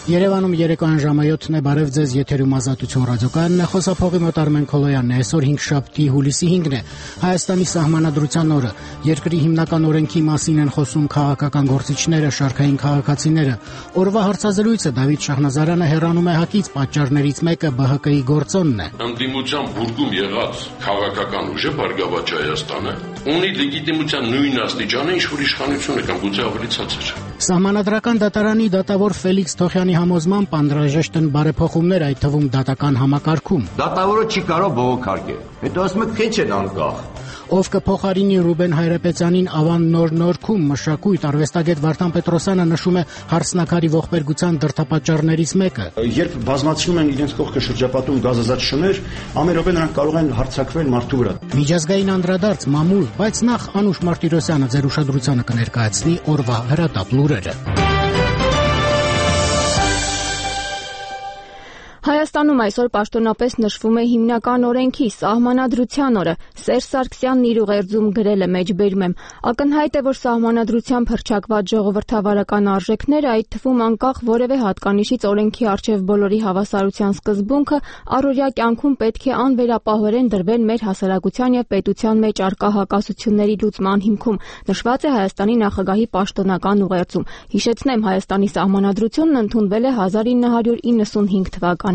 Երևանում երեկոյան ժամը 7-ն է, բարև ձեզ, եթերում Ազատություն ռադիոկայանն է, խոսափողի մոտ Արմեն Քոլոյանն է, այսօր 5-շաբթի հուլիսի 5-ն է, Հայաստանի սահմանադրության օրը, երկրի հիմնական օրենքի մասին են խոսում քաղաքական գործիչները, շարքային քաղաքացիները, օրվա հարցազրույցը Դավիթ Շահնազարյանը հեռանում է ՀԱԿ-ից, պատճառներից մեկը ԲՀԿ-ի գործոնն է։ Ընդդիմության բուրգում եղած քաղաքական ուժը Բարգավաճ Հայաստանը ունի լեգիտիմության նույն աստիճանը, ինչ որ իշխանությունը կամ գուցե ավելի ցածր։ Սահմանադրական դատարանի դատավոր Ֆելիքս Թոխյանի համոզմամբ անհրաժեշտ են բարեփոխումներ, այդ թվում դատական համակարգում։ Դատավորը չի կարող բողոքարկել։ Հետո ասում եք քիչ են անկախ։ Ով կփոխարինի Ռուբեն Հայրապետյանին Ավան նոր-նորքում մշակույթ արվեստագետ Վարդան Պետրոսյանը նշում է հարսնակարի ողբերգության դրդապատճառներից մեկը։ Երբ բազմացնում են իրենց կողքը շրջապատում գազազատ շներ, ամեն րոպե նրանք կարող են հարձակվել մարդու վրա։ Միջազգային անդրադարձ մամուլ, բայց նախ Անուշ Մարտիրոսյանը ձեր ուշադրությանը կներկայացնի օրվա հրատապ լուրերը։ Հայաստանում այսօր պաշտոնապես նշվում է հիմնական օրենքի սահմանադրության օրը։ Սերժ Սարգսյանն իր ուղերձում գրել է, մեջբերում եմ. ակնհայտ է, որ սահմանադրությամբ հռչակված ժողովրդավարական արժեքները, այդ թվում անկախ որևէ հատկանիշից օրենքի առջև բոլորի հավասարության սկզբունքը, առօրյա կյանքում պետք է անվերապահորեն դրվեն մեր հասարակության եւ պետության մեջ առկա հակասությունների լուծման հիմքում, նշված է Հայաստանի նախագահի պաշտոնական ուղերձում։ Հիշեցնեմ, Հայաստանի սահմանադրությունն ընդունվել է 1995 թվականին։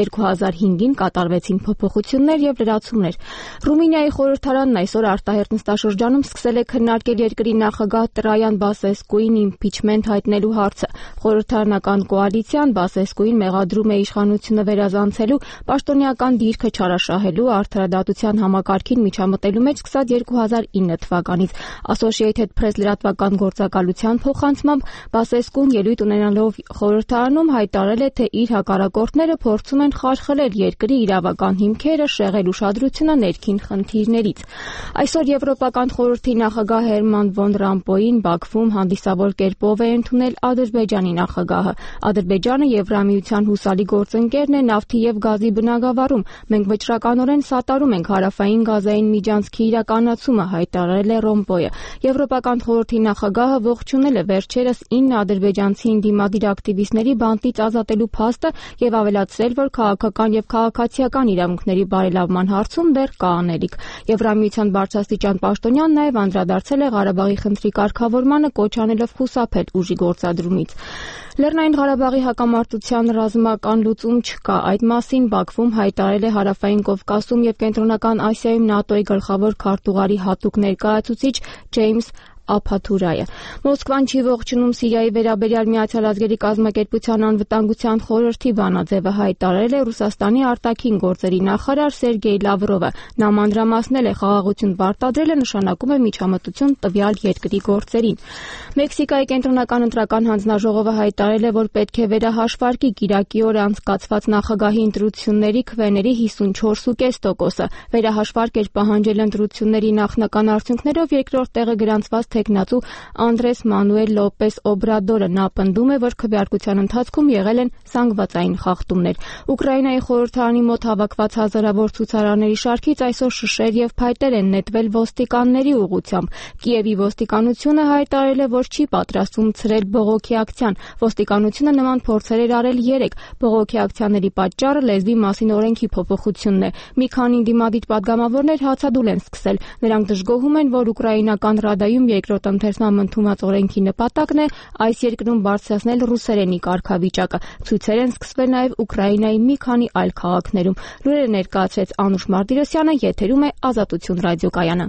2005-ին կատարվեցին փոփոխություններ եւ լրացումներ։ Ռումինիայի խորհրդարանն այսօր արտահերթ նստաշրջանում սկսել է քննարկել երկրի նախագահ Տրայան Բասեսկուին իմպիչմենտ հայտնելու հարցը։ Խորհրդարանական կոալիցիան Բասեսկուին մեղադրում է իշխանությունը վերազանցելու, պաշտոնեական դիրքը չարաշահելու, արդարադատության համակարգին միջամտելու մեջ սկսած 2009 թվականից։ Associated Press լրատվական գործակալության փոխանցմամբ Բասեսկուն ելույթ ունենալով խորհրդարանում հայտարարել է, թե իր հակառակորդները փորձում են խարխլել երկրի իրավական հիմքերը, շեղել ուշադրությունը ներքին խնդիրներից։ Այսօր Եվրոպական խորհրդի նախագահ Հերման Վոն Ռամպոյին Բաքվում հանդիսավոր կերպով է ընդունել Ադրբեջանի նախագահը։ Ադրբեջանը Եվրամիության հուսալի գործընկերն է նավթի եւ գազի բնագավառում։ Մենք վճռականորեն սատարում ենք հարավային գազային միջանցքի իրականացումը, հայտարարել է Ռոմպոյը։ Եվրոպական խորհրդի նախագահը ողջունել է վերջերս 9 ադրբեջանցի ընդդիմադիր ակտիվիստների բանտից ազատելու փաստը եւ ավելացրել, որ քաղաքական եւ քաղաքացիական իրավունքների բարելավման հարցում դեռ կա անելիք։ Եվրամիության բարձրաստիճան պաշտոնյան նաեւ անդրադարձել է Ղարաբաղի խնդրի կարգավորմանը, կոչ անելով խուսափել ուժի գործադրումից։ Լեռնային Ղարաբաղի հակամարտության ռազմական լուծում չկա։ Այդ մասին Բաքվում հայտարարել է Հարավային Կովկասում եւ Կենտրոնական Ասիայում ՆԱՏՕ-ի գլխավոր քարտուղարի հատուկ ներկայացուցիչ Ջեյմս Ափաթուրայը։ Մոսկվան չի ողջունում Սիրիայի վերաբերյալ Միացյալ Ազգերի կազմակերպության անվտանգության խորհրդի բանաձևը, հայտարարել է Ռուսաստանի արտաքին գործերի նախարար Սերգեյ Լավրովը։ Նա մանրամասնել է, խաղաղություն պարտադրելը նշանակում է միջամտություն տվյալ երկրի գործերին։ Մեքսիկայի կենտրոնական ընտրական հանձնաժողովը հայտարարել է, որ պետք է վերահաշվարկի կիրակի օրը անցկացված նախագահի ընտրությունների քվեների 54.5%-ը։ Վերահաշվարկ էր պահանջել ընտրությունների նախնական արդյունքներով երկրորդ տեղը գրանցված թեկնածու Անդրես Մանուել Լոպես Օբրադորը։ Նա պնդում է, որ քվեարկության ընթացքում եղել են զանգվածային խախտումներ։ Ուկրաինայի խորհրդարանի մոտ հավաքված հազարավոր ցուցարարների շարքից այսօր շշեր եւ փայտեր են նետվել ոստիկանների ուղղությամբ։ Կիևի ոստիկանությունը հայտարարել է, որ չի պատրաստվում ցրել բողոքի ակցիան։ Ոստիկանությունը նման փորձեր էր արել 3։ Բողոքի ակցիաների պատճառը լեզվի մասին օրենքի փոփոխությունն է։ Մի քանի դիմադիր падգամավորներ հացադուլ են սկսել։ Նրանք դժգոհում են, որ ուկրաինական ռադայում երկրորդ ընթերցման ընդունած օրենքի նպատակն է այս երկրում բարձրացնել ռուսերենի կարգավիճակը։ Ցույցեր են սկսվել նաև Ուկրաինայի մի քանի այլ քաղաքներում։ Լուրերը ներկայացրեց Անուշ Մարտիրոսյանը, եթերում է Ազատություն ռադիոկայանը։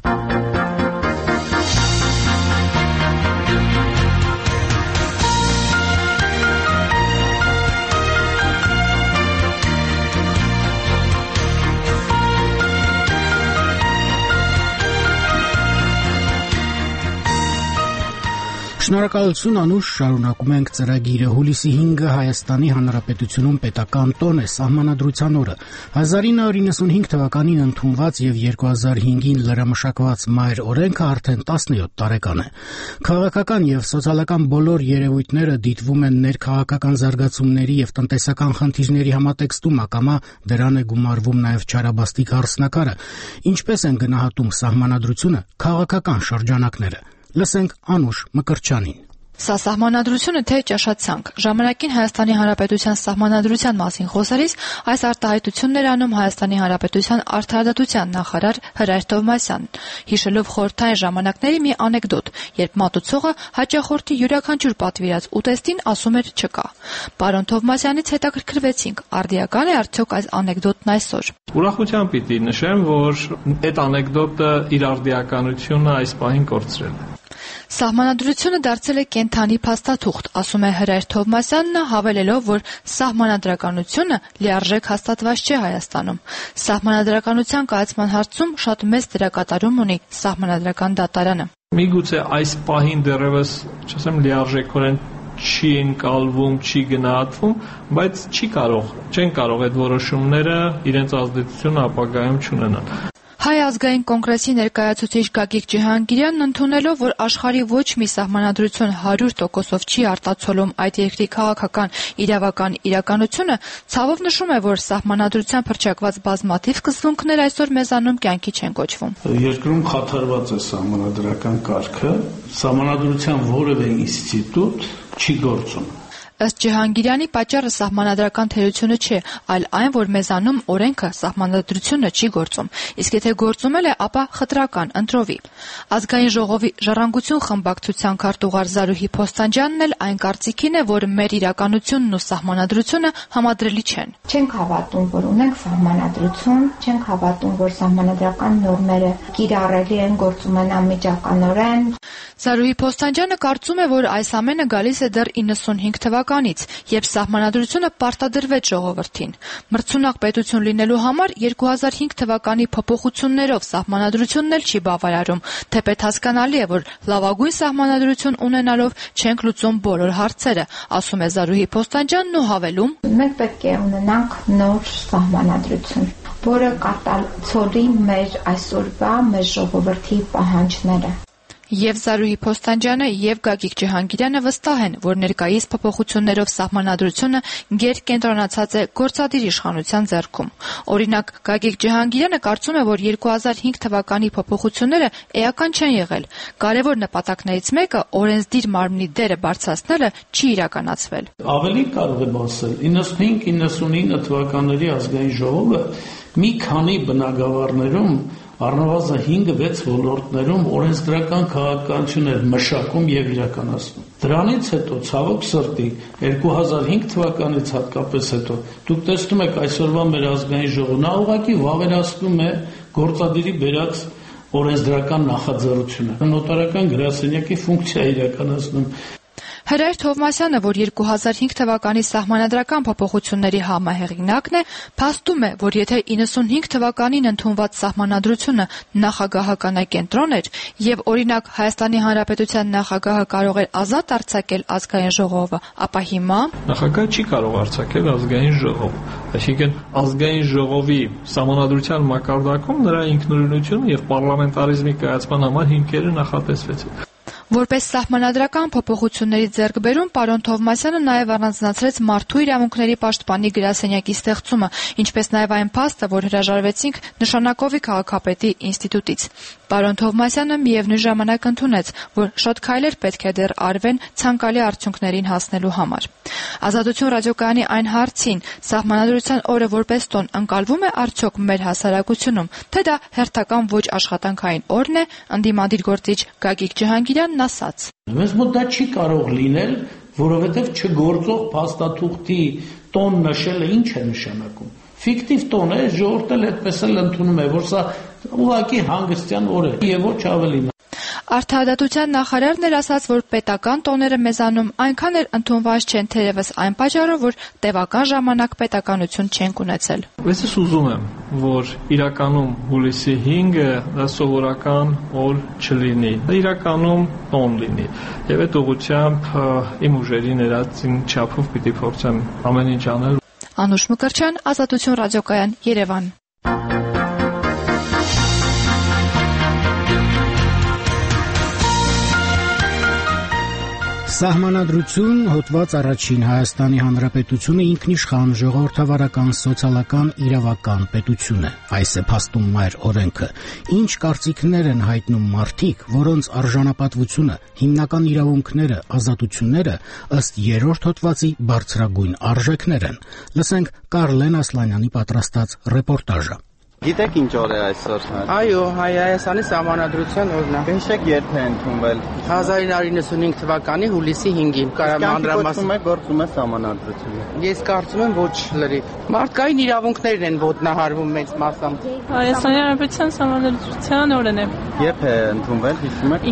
Շնորհակալություն Անուշ, շարունակում ենք ծրագիրը։ Հուլիսի 5-ը Հայաստանի Հանրապետությունում պետական տոն է, սահմանադրության օրը։ 1995 թվականին ընդունված եւ 2005-ին լրամշակված մայր օրենքը արդեն 17 տարեկան է։ Քաղաքական եւ սոցիալական բոլոր երևույթները դիտվում են ներքաղաքական զարգացումների եւ տնտեսական խնդիրների համատեքստում, ակամա դրան է գումարվում նաեւ չարաբաստիկ հարսնակարը։ Ինչպես են գնահատում սահմանադրությունը քաղաքական շրջանակները։ Լսենք Անուշ Մկրտչյանին։ Սա սահմանադրությունը թե ճաշացանկ։ Ժամանակին Հայաստանի Հանրապետության սահմանադրության մասին խոսելիս այս արտահայտությունն էր անում Հայաստանի Հանրապետության արդարադատության նախարար Հրայր Թովմասյանն, հիշելով խորհրդային ժամանակների մի անեկդոտ, երբ մատուցողը հաճախորդի յուրաքանչյուր պատվիրած ուտեստին ասում էր չկա։ Պարոն Թովմասյանից հետաքրքրվեցինք, արդիական է արդյոք այս անեկդոտն այսօր։ Ուրախությամբ պիտի նշեմ, որ այդ անեկդոտը իր արդիականությունը այս պահին կորցրել է։ Սահմանադրությունը դարձել է կենդանի փաստաթուղթ, ասում է Հրայր Թովմասյանն, հավելելով, որ սահմանադրականությունը լիարժեք հաստատված չէ Հայաստանում։ Սահմանադրականության կայացման հարցում շատ մեծ դերակատարում ունի Սահմանադրական դատարանը։ Միգուցե այս պահին դեռևս, չասեմ, լիարժեքորեն չի ընկալվում, չի գնահատվում, բայց չեն կարող այդ որոշումները իրենց ազդեցությունը ապագայում չունենան։ Հայ ազգային կոնգրեսի ներկայացուցիչ Գագիկ Ջիհանգիրյանն ընդունելով, որ աշխարհի ոչ մի սահմանադրություն 100%-ով չի արտացոլում այդ երկրի քաղաքական իրավական իրականությունը, ցավով նշում է, որ սահմանադրության փրկչակված բազմաթիվ սկզբունքներ այսօր մեզանում կյանքի չեն կոչվում։ Երկրում խաթարված է սահմանադրական կարգը, սահմանադրության որևէ ինստիտուտ չի գործում։ Ըստ Ջիհանգիրյանի պատճառը սահմանադրական թերությունը չէ, այլ այն, որ մեզանում օրենքը սահմանադրությունը չի գործում, իսկ եթե գործում էլ է, ապա խտրական, ընտրովի։ Ազգային ժողովի ժառանգություն խմբակցության քարտուղար Զարուհի Փոստանջյանն էլ այն կարծիքին է, որ մեր իրականությունն ու սահմանադրությունը համադրելի չեն։ Չենք հավատում, որ ունենք սահմանադրություն, չենք հավատում, որ սահմանադրական նորմերը կիրառելի են, գործում են անմիջականորեն։ Զարուհի Փոստանջյանը կարծում է, որ այս ամենը գալիս է դեռ 95 թվականից, երբ սահմանադրությունը պարտադրվեց ժողովրդին։ Մրցունակ պետություն լինելու համար 2005 թվականի փոփոխություններով սահմանադրությունն էլ չի բավարարում, թեպետ հասկանալի է, որ լավագույն սահմանադրություն ունենալով չենք լուծում բոլոր հարցերը, ասում է Զարուհի Փոստանջյանն ու հավելում. Մենք պետք է ունենանք նոր սահմանադրություն, որը կատարածի մեր այսօրվա մեր ժողովրդի պահանջները։ Եվ Զարուհի Փոստանջյանը եւ Գագիկ Ջիհանգիրյանը վստահ են, որ ներկայիս փոփոխություններով սահմանադրությունը գերկենտրոնացած է գործադիր իշխանության ձեռքում։ Օրինակ, Գագիկ Ջիհանգիրյանը կարծում է, որ 2005 թվականի փոփոխությունները էական չեն եղել։ Կարևոր նպատակներից մեկը օրենսդիր մարմնի դերը բարձրացնելը չի իրականացվել։ Ավելի կարող եմ ասել, 95-99 թվականների ազգային ժողովը մի քանի բնագավառներում առնվազն 5-6 ոլորտներում օրենսդրական քաղաքականություն էր մշակում եւ իրականացնում։ Դրանից հետո, ցավոք սրտի, 2005 թվականից հատկապես հետո, դուք տեսնում եք այսօրվա մեր ազգային ժողովը նա ուղղակի վավերացնում է գործադիրի բերած օրենսդրական նախաձեռնությունը։ Նոտարական գրասենյակի ֆունկցիա իրականացնում։ Հրայր Թովմասյանը, որ 2005 թվականի սահմանադրական փոփոխությունների համահեղինակն է, փաստում է, որ եթե 95 թվականին ընդունված սահմանադրությունը նախագահականակենտրոն էր եւ օրինակ Հայաստանի Հանրապետության նախագահը կարող էր ազատ արձակել ազգային ժողովը, ապա հիմա նախագահը չի կարող արձակել ազգային ժողով։ Այսինքն ազգային ժողովի սահմանադրության մակարդակում նրա ինքնուրույնությունը եւ պարլամենտարիզմի կայացման համար հիմքերը նախատեսվեցին։ Որպես սահմանադրական փոփոխությունների ձեռքբերում պարոն Թովմասյանը նաև առանձնացրեց մարդու իրավունքների պաշտպանի գրասենյակի ստեղծումը, ինչպես նաև այն փաստը, որ հրաժարվեցինք նշանակովի քաղաքապետի ինստիտուտից։ Պարոն Թովմասյանը միևնույն ժամանակ ընդունեց, որ շատ քայլեր պետք է դեռ արվեն ցանկալի արդյունքներին հասնելու համար։ Ազատություն ռադիոկայանի այն հարցին սահմանադրության օրը որպես տոն ընկալվում է արդյոք մեր հասարակությունում, թե դա հերթական ոչ աշխատանքային օրն է, ընդդիմադիր գործիչ Գագիկ Ջիհանգիրյանն ասաց. Մեզ մոտ դա չի կարող լինել, որովհետև չգործող փաստաթուղթի տոն նշելը ինչ է նշանակում։ Ֆիկտիվ տոն է, ժողովուրդը այդպես էլ ընդունում է, որ սա ուղղակի հանգստյան օր է եւ ոչ ավելին։ Արդարադատության նախարարն էլ ասաց, որ պետական տոները մեզանում այնքան էլ ընդունված չեն, թերևս այն պատճառով, որ տևական ժամանակ պետականություն չենք ունեցել։ Ես ուզում եմ, որ իրականում հուլիսի 5-ը դա սովորական օր չլինի, դա իրականում տոն լինի։ Եվ այդ ուղղությամբ իմ ուժերի ներածին չափով պիտի փորձեմ ամեն ինչ անել։ Անուշ Մկրտչյան, Ազատություն ռադիոկայան, Երևան։ Սահմանադրություն հոդված առաջին Հայաստանի Հանրապետությունը ինքնիշխան ժողովրդավարական, սոցիալական, իրավական պետություն է։ Այս է փաստում մայր օրենքը։ Ինչ կարծիքներ են հայտնում մարդիկ, որոնց արժանապատվությունը, հիմնական իրավունքները, ազատությունները ըստ երրորդ հոդվածի բարձրագույն արժեքներ են։ Լսենք Կարլեն Ասլանյանի պատրաստած ռեպորտաժը։ Գիտեք ինչ օր է այսօր։ Այո, Հայաստանի Սահմանադրության օրն է։ Հիշեք երբ է ընդունվել։ 1995 թվականի հուլիսի 5-ին։ Մանրամասն գործում է Սահմանադրությունը։ Ես կարծում եմ ոչ լրիվ։ Մարդկային իրավունքներն են ոտնահարվում մեծ մասամբ։ Հայաստանի Հանրապետության Սահմանադրության օրն է։ Երբ է ընդունվել, հիշում եք։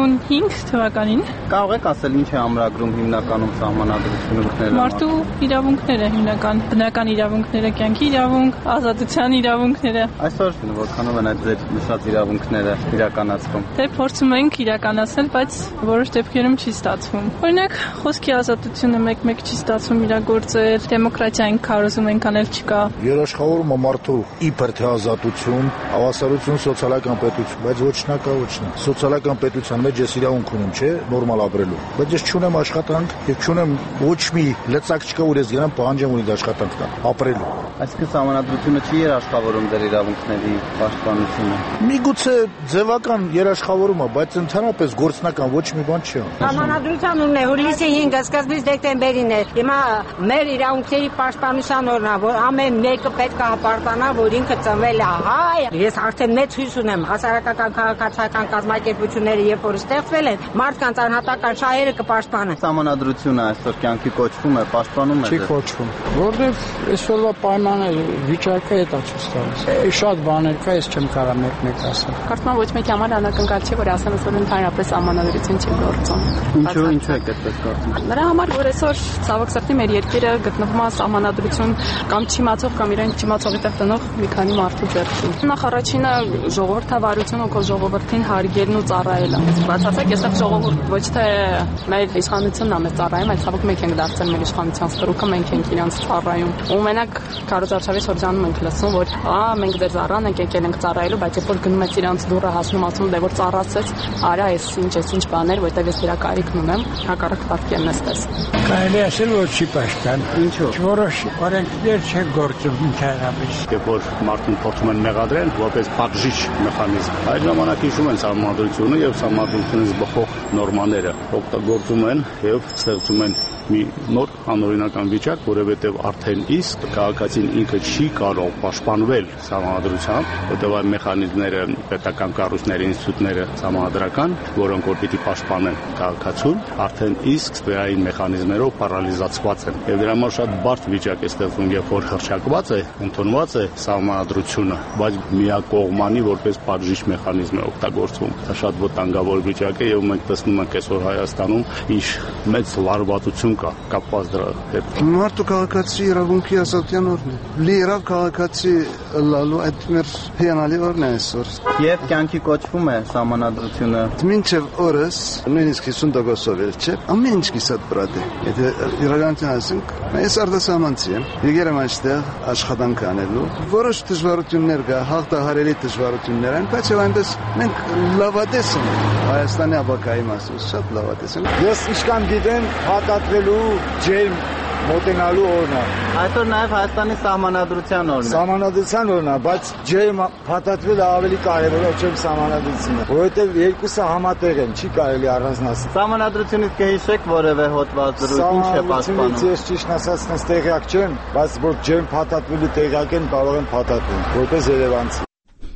95 թվականին։ Կարող եք ասել ինչ է ամրագրում հիմնականում Սահմանադրությունը։ Մարդու իրավունքները հիմնական, բնական իրավունքները, կյանքի իրավունք, ազատության իրավունքները։ Այսօր որքանով են այդ ձեր նշած իրավունքները իրականացվում։ Դե փորձում ենք իրականացնել, բայց որոշ դեպքերում չի ստացվում։ Օրինակ, խոսքի ազատությունը մեկ-մեկ չի ստացվում իրագործել, դեմոկրատիային քարոզում այնքան էլ չկա։ Երաշխավորումը մարդու իբր թե ազատություն, հավասարություն, սոցիալական պետություն, բայց ոչ նա կա ոչ նա։ Սոցիալական պետության մեջ ես իրավունք ունեմ, չէ, նորմալ ապրելու։ Բայց ես չունեմ աշխատանք, եւ չունեմ ոչ մի լծակ չկա, որ ես գնամ պահանջեմ ունի աշխատանք տամ, ապրելու։ Այսինքն Սահմանադրությունը չի երաշխավորում դեր իրավունքների պաշտպանությունը։ Միգուցե ձևական երաշխավորումը, բայց ընդհանրապես գործնական ոչ մի բան չի անում։ Սահմանադրության օրն է, հուլիսի 5-ը, սկզբից դեկտեմբերին է։ Հիմա մեր իրավունքների պաշտպանության օրն է, որ ամեն մեկը պետք է հպարտանա, որ ինքը ծնվել է հայ։ Ես արդեն մեծ հույս ունեմ, հասարակական քաղաքացիական կազմակերպությունները երբ որ ստեղծվել են, մարդկանց անհատական շահերը կպաշտպանեն։ Սահմանադրությունը այսօր կյանքի կոչվում է, պաշտպանում է։ Չի կոչվում, որովհետև այսօրվա պայմանները վիճակը հետա չուս տալիս։ Շատ բաներ կա, ես չեմ կարող մեկ-մեկ ասել։ Կարծում եմ ոչ մեկի համար անակնկալ չէ, որ ասեմ, որ ընդհանրապես Սահմանադրություն չի գործում։ Ինչու է այդպես կարծում։ Նրա համար, որ այսօր ցավոք սրտի մեր երկիրը գտնվում է Սահմանադրություն կամ չիմացող կամ իրեն չիմացողի տեղ տնող մի քանի մարդու ձեռքում։ Նախ առաջինը ժողովրդավարությունը ու ժողովրդին հարգելն ու ծառայելը։ Բացարձակ այստեղ ժողովուրդ ոչ թե մեր իշխանությունն է մեզ ծառայում, այլ ցավոք մենք ենք դարձել մեր իշխանության ստրուկը, մենք ենք իրենց ծառայում։ Ու մենակ Քարոզարշավի շրջանում ենք լսում, որ մենք դեր ծառան ենք եկել ենք ծառայելու, բայց երբ որ գնում ես իրանց դուռը հասնում ասում դե որ ծառացեց, արա էս ինչ բաներ, որտեվ ես դրա կարիքն ունեմ, հակառակ պատկերն էստես։ Կարելի է ասել, որ չի պաշտպան։ Ինչու։ Որոշ օրենքներ չեն գործում ընդհանրապես։ Երբ որ մարդուն փորձում են մեղադրել որպես պատժիչ մեխանիզմ, այդ ժամանակ հիշում են Սահմանադրությունը եւ Սահմանադրությունից բխող նորմաները, օգտագործում են եւ ստեղծում են մի նոր անօրինական վիճակ, որովհետև արդեն իսկ քաղաքացին ինքը չի կարող պաշտպանվել Սահմանադրությամբ, որտեղ այն մեխանիզմները, պետական կառույցների, ինստիտուտները սահմանադրական, որոնք որ պիտի պաշտպանեն քաղաքացուն, արդեն իսկ ստվերային մեխանիզմերով պարալիզացված են։ Եվ դրա համար շատ բարդ վիճակ է ստեղծվում, երբ որ հռչակված է, ընդունված է Սահմանադրությունը, բայց միակողմանի որպես պատժիչ մեխանիզմ է օգտագործվում։ Դա շատ վտանգավոր վիճակ է եւ մենք տեսնում ենք այսօր Հայաստանում ինչ մեծ լարվածություն կապված դրա հետ։ Մարդու քաղաքացի իրավունքի ազատության օրն է։ Լիիրավ քաղաքացի լալու այդ մեր հիանալի օրն է այսօր։ Եվ կյանքի կոչվում է Սահմանադրությունը։ Մինչև օրս նույնիսկ 50%-ով էլ չէ, ամեն ինչ կիսատ բրատ է։ Եթե իրականություն ասենք, ես արտասահմանցի եմ, եկել եմ այստեղ աշխատանք անելու։ Որոշ դժվարություններ կա, հաղթահարելի դժվարություններ են, բայց եւ այնպես մենք լավատես ենք Հայաստանի ապակայի մասում, շատ լավատես ենք։ Ես իշքան գիտեմ, հատատվելու ջերմ մոտենալու օրն է։ Այսօր նաև Հայաստանի Սահմանադրության օրն է։ Սահմանադրության օրն է, բայց ջերմ հատատվելը ավելի կարևոր է, չէ՞ Սահմանադրությունը, որովհետև երկուսը համատեղ են, չի կարելի առանձնացնել։ Սահմանադրությունից կհիշեք որևէ հոդված, ինչ է պաշտպանում։ Ես ճիշտ ասած նես տեղյակ չեմ, բայց որ ջերմ հատատվելու տեղյակ են, կարող են հատատվել, որպես երևանցի։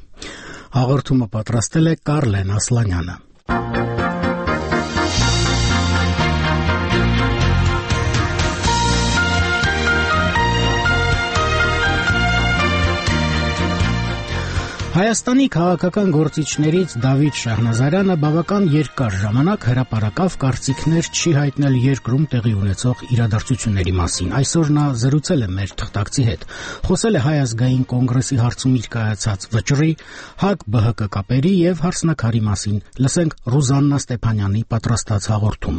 Հաղորդումը պատրաստել է Կարլեն Ասլանյանը։ Հայաստանի քաղաքական գործիչներից Դավիթ Շահնազարյանը բավական երկար ժամանակ հրապարակավ կարծիքներ չի հայտնել երկրում տեղի ունեցող իրադարձությունների մասին։ Այսօր նա զրուցել է մեր թղթակցի հետ, խոսել է Հայ ազգային կոնգրեսի հարցում իր կայացած վճռի, ՀԱԿ-ԲՀԿ կապերի եւ հարսնաքարի մասին։ Լսենք Ռուզաննա Ստեփանյանի պատրաստած հաղորդումը։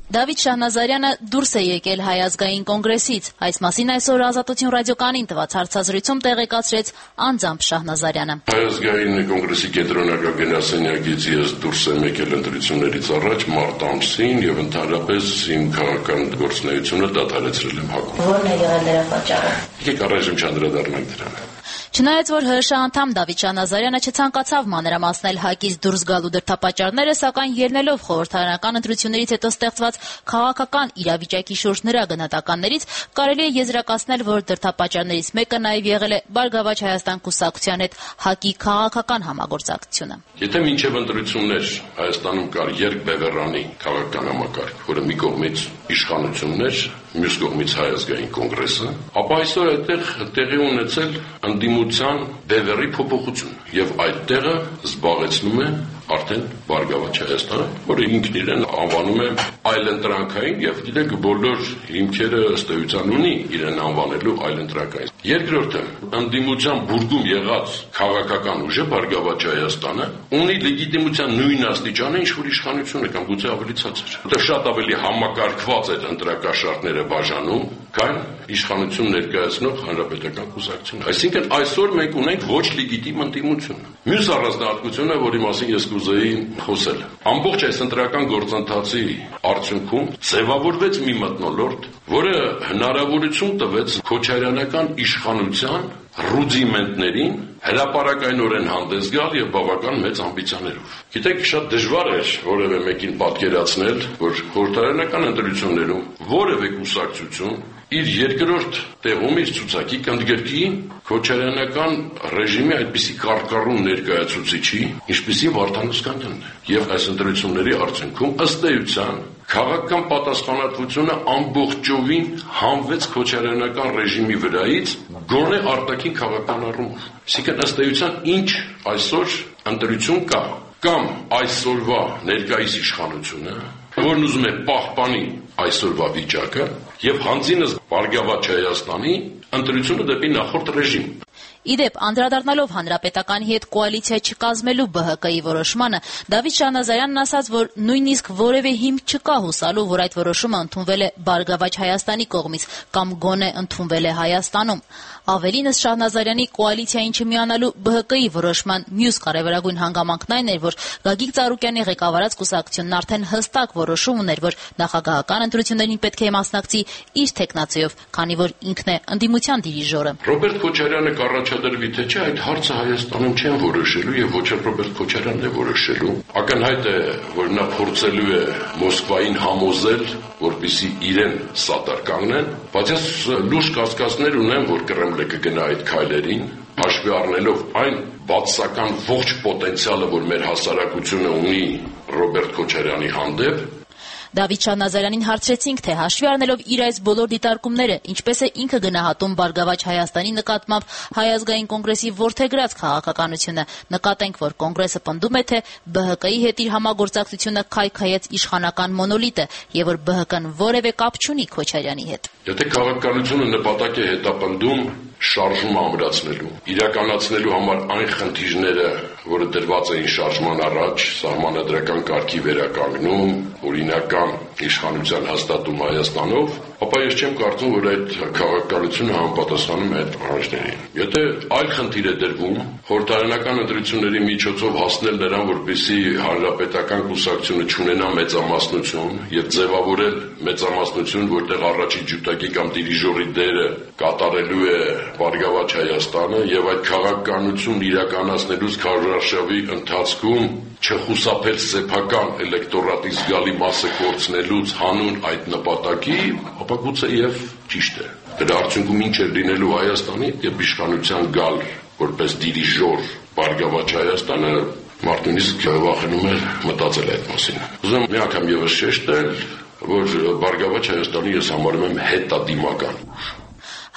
Դավիթ Շահնազարյանը դուրս է եկել Հայ ազգային կոնգրեսից։ Այս մասին այսօր Ազատություն ռադիոկայանին տված հարցազրույցում տեղեկացրեց անձամբ Շահնազարյանը։ Հայ ազգային կոնգրեսի կենտրոնական գրասենյակից ես դուրս եմ եկել ընտրություններից առաջ մարտ ամսին եւ ընդհանրապես իմ քաղաքական գործունեությունը դադարեցրել եմ հակում։ Որն է եղել դրա պատճառը։ Եկեք առայժմ չանդրադառնանք դրան։ Չնայած որ ՀՀՇ անդամ Դավիթ Շահնազարյանը չցանկացավ մանրամասնել ՀԱԿ-ից դուրս գալու դրդապատճառները, սակայն ելնելով խորհրդարանական ընտրություններից հետո ստեղծված քաղաքական իրավիճակի շուրջ նրա գնահատականներից, կարելի է եզրակացնել, որ դրդապատճառներից մեկը նաև եղել է Բարգավաճ Հայաստան կուսակցության հետ ՀԱԿ-ի քաղաքական համագործակցությունը։ Եթե մինչև ընտրություններ Հայաստանում կար երկբևեռանի քաղաքական համակարգ, որը մի կողմից իշխանությունն էր, մյուս կողմից Հայ ազգային կոնգրեսը, ապա այսօր այդտեղ տեղի ունեցել ընդդիմության բևեռի փոփոխություն եւ այդ տեղը զբաղեցնում է արդեն Բարգավաճ Հայաստանը, որը ինքն իրեն անվանում է այլընտրանքային եւ գիտեք բոլոր հիմքերը ըստ էության ունի իրեն անվանելու այլընտրանքային։ Երկրորդը, ընդդիմության բուրգում եղած քաղաքական ուժը Բարգավաճ Հայաստանը ունի լեգիտիմության նույն աստիճանը, ինչ որ իշխանությունը կամ գուցե ավելի ցածր։ Որտեղ շատ ավելի համակարգված այդ ընտրակաշարքները բաժանում, քան իշխանություն ներկայացնող հանրապետական կուսակցությունը։ Այսինքն այսօր մենք ունենք ոչ լեգիտիմ ընդդիմություն։ Մյուս առանձնահատկությունը, որի մասին ես կուզեի խոսել, ամբողջ այս ընտրական գործընթացի արդյունքում ձևավորվեց մի մթնոլորտ, որը հնարավորություն տվեց քոչարյանական իշխանության ռուդիմենտներին հրապարակայնորեն հանդես գալ եւ բավական մեծ ամբիցիաներով։ Գիտեք, շատ դժվար էր որևէ մեկին պատկերացնել, որ խորհրդարանական ընտրություններում որևէ կուսակցություն իր երկրորդ տեղում իր ցուցակի կընդգրկի քոչարյանական ռեժիմի այդպիսի կարկառուն ներկայացուցիչի, ինչպիսի Վարդան Օսկանյանն է։ Եվ այս ընտրությունների արդյունքում ըստ էության քաղաքական պատասխանատվությունը ամբողջովին հանվեց քոչարյանական ռեժիմի վրայից գոնե արտաքին քաղաքական առումով։ Այսինքն ըստ էության ինչ այսօր ընտրություն կա, կամ այսօրվա ներկայիս իշխանությունը, որն ուզում է պահպանի այսօրվա վիճակը եւ հանձինս Բարգավաճ Հայաստանի ընտրությունը դեպի նախորդ ռեժիմ։ Իդեպ, անդրադառնալով հանրապետականի հետ կոալիցիա չկազմելու ԲՀԿ-ի որոշմանը, Դավիթ Շահնազարյանն ասաց, որ նույնիսկ որևէ հիմք չկա հուսալու, որ այդ որոշումը ընդունվել է Բարգավաճ Հայաստանի կողմից կամ գոնե ընդունվել է Հայաստանում։ Ավելինս Շահնազարյանի կոալիցիային չմիանալու ԲՀԿ-ի որոշման մյուս կարևորագույն հանգամանքն այն էր, որ Գագիկ Ծառուկյանի ղեկավարած կուսակցությունն արդեն հստակ որոշում ուներ, որ նախագահական ընտրություններին պետք է մասնակցի իր թեկնածուով, քանի որ ինքն է ընդդիմության դիրիժորը։ Ռոբերտ Քոչարյանը կառաջադրվի թե չէ, այդ հարցը Հայաստանում չեն որոշելու եւ ոչ էլ Ռոբերտ Քոչարյանն է որոշելու։ Ակնհայտ է, որ նա փորձելու է Մոսկվային համոզել, որպեսզի իրեն սատար կանգնեն, բայց ես լուրջ կասկածներ ունեմ, որ Կրեմլը կգնա այդ քայլերին, հաշվի առնելով այն բացասական ողջ պոտենցիալը, որ մեր հասարակությունը ունի Ռոբերտ Քոչարյանի հանդեպ։ Դավիթ Շահնազարյանին հարցրեցինք, թե հաշվի առնելով իր այս բոլոր դիտարկումները, ինչպես է ինքը գնահատում Բարգավաճ Հայաստանի նկատմամբ Հայ ազգային կոնգրեսի որդեգրած քաղաքականությունը, նկատենք, որ կոնգրեսը պնդում է, թե ԲՀԿ-ի հետ իր համագործակցությունը քայքայեց իշխանական մոնոլիտ է եւ որ ԲՀԿ-ն որևէ կապ չունի Քոչարյանի հետ։ Եթե քաղաքականությունը նպատակ է հետապնդում շարժում ամրացնելու, իրականացնելու համար այն խնդիրները, որը դրված էին շարժման առաջ, սահմանադրական կարգի վերականգնում, օրինական իշխանության հաստատում Հայաստանով, ապա ես չեմ կարծում, որ այդ քաղաքականությունը համապատասխանում է այդ պահանջներին։ Եթե այլ խնդիր է դրվում, խորհրդարանական ընտրությունների միջոցով հասնել նրան, որպեսզի հանրապետական կուսակցությունը չունենա մեծամասնություն եւ ձևավորել մեծամասնություն, որտեղ առաջի ջութակի կամ դիրիժորի դերը կատարելու է Բարգավաճ Հայաստանը եւ այդ քաղաքականությունն իրականացնելուց քարոզարշավի ընթացքում չխուսափել սեփական էլեկտորատի զգալի մասը կորցնելուց հանուն այդ նպատակի, ապա գուցե եւ ճիշտ է։ Դրա արդյունքում ինչ է լինելու Հայաստանի եւ իշխանության գալ որպես դիրիժոր Բարգավաճ Հայաստանը, մարդը նույնիսկ վախենում է մտածել այդ մասին։ Ուզում եմ մի անգամ եւս շեշտել, որ Բարգավաճ Հայաստանի ես համարում եմ հետադիմական։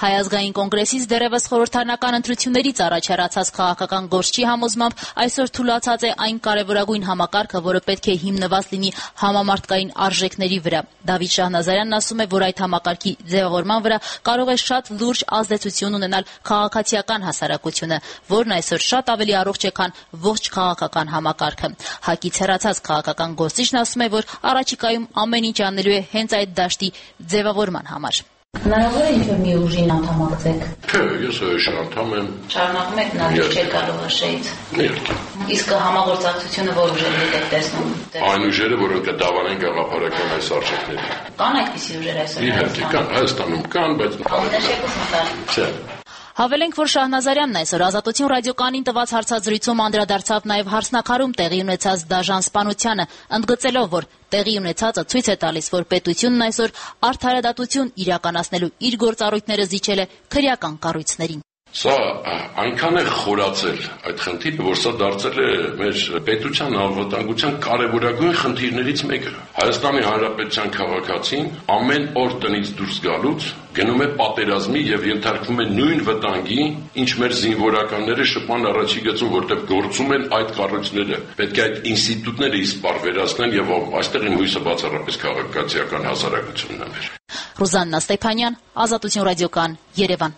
Հայ ազգային կոնգրեսից դեռևս խորհրդարանական ընտրություններից առաջ հեռացած քաղաքական գործչի համոզմամբ այսօր թուլացած է այն կարևորագույն համակարգը, որը պետք է հիմնված լինի համամարտկային արժեքների վրա։ Դավիթ Շահնազարյանն ասում է, որ այդ համակարգի ձևավորման վրա կարող է շատ լուրջ ազդեցություն ունենալ քաղաքացիական հասարակությունը, որն այսօր շատ ավելի առողջ է, քան ողջ քաղաքական համակարգը։ ՀԱԿ-ից հեռացած քաղաքական գործիչն ասում է, որ առաջիկայում ամեն ինչ անելու է հենց այդ դաշտի ձևավորման համար։ Հնարավոր է ինչ-որ մի ուժին անդամակցեք։ Չէ, ես ՀՀՇ անդամ եմ։ Շարունակում եք նայել չէ կարող ՀՇ-ից։ Իսկ համագործակցությունը որ ուժերի հետ տեսնում։ Այն ուժերը, որոնք կդավանեն գաղափարական այս արժեքների։ Կան այդպիսի ուժեր այսօր։ Իհարկե կան, Հայաստանում կան, բայց Չէ։ Հավելենք, որ Շահնազարյանն այսօր Ազատություն ռադիոկայանին տված հարցազրույցում անդրադարձավ նաև Հարսնաքարում տեղի ունեցած դաժան սպանությանը, ընդգծելով, որ տեղի ունեցածը ցույց է տալիս, որ պետությունն այսօր արդարադատություն իրականացնելու իր գործառույթները զիջել է քրեական կառույցներին։ Սա այնքան է խորացել այդ խնդիրը, որ սա դարձել է մեր պետության անվտանգության կարևորագույն խնդիրներից մեկը։ Հայաստանի Հանրապետության քաղաքացին ամեն օր տնից դուրս գալուց գնում է պատերազմի եւ ենթարկվում է նույն վտանգի, ինչ մեր զինվորականները շփման առաջի գծում, որտեղ գործում են այդ կառույցները։ Պետք է այդ ինստիտուտները իսպառ վերացնեն եւ այստեղ իմ հույսը բացառապես քաղաքացիական հասարակությունն է։ Ռուզաննա Ստեփանյան, Ազատություն ռադիոկայան, Երևան։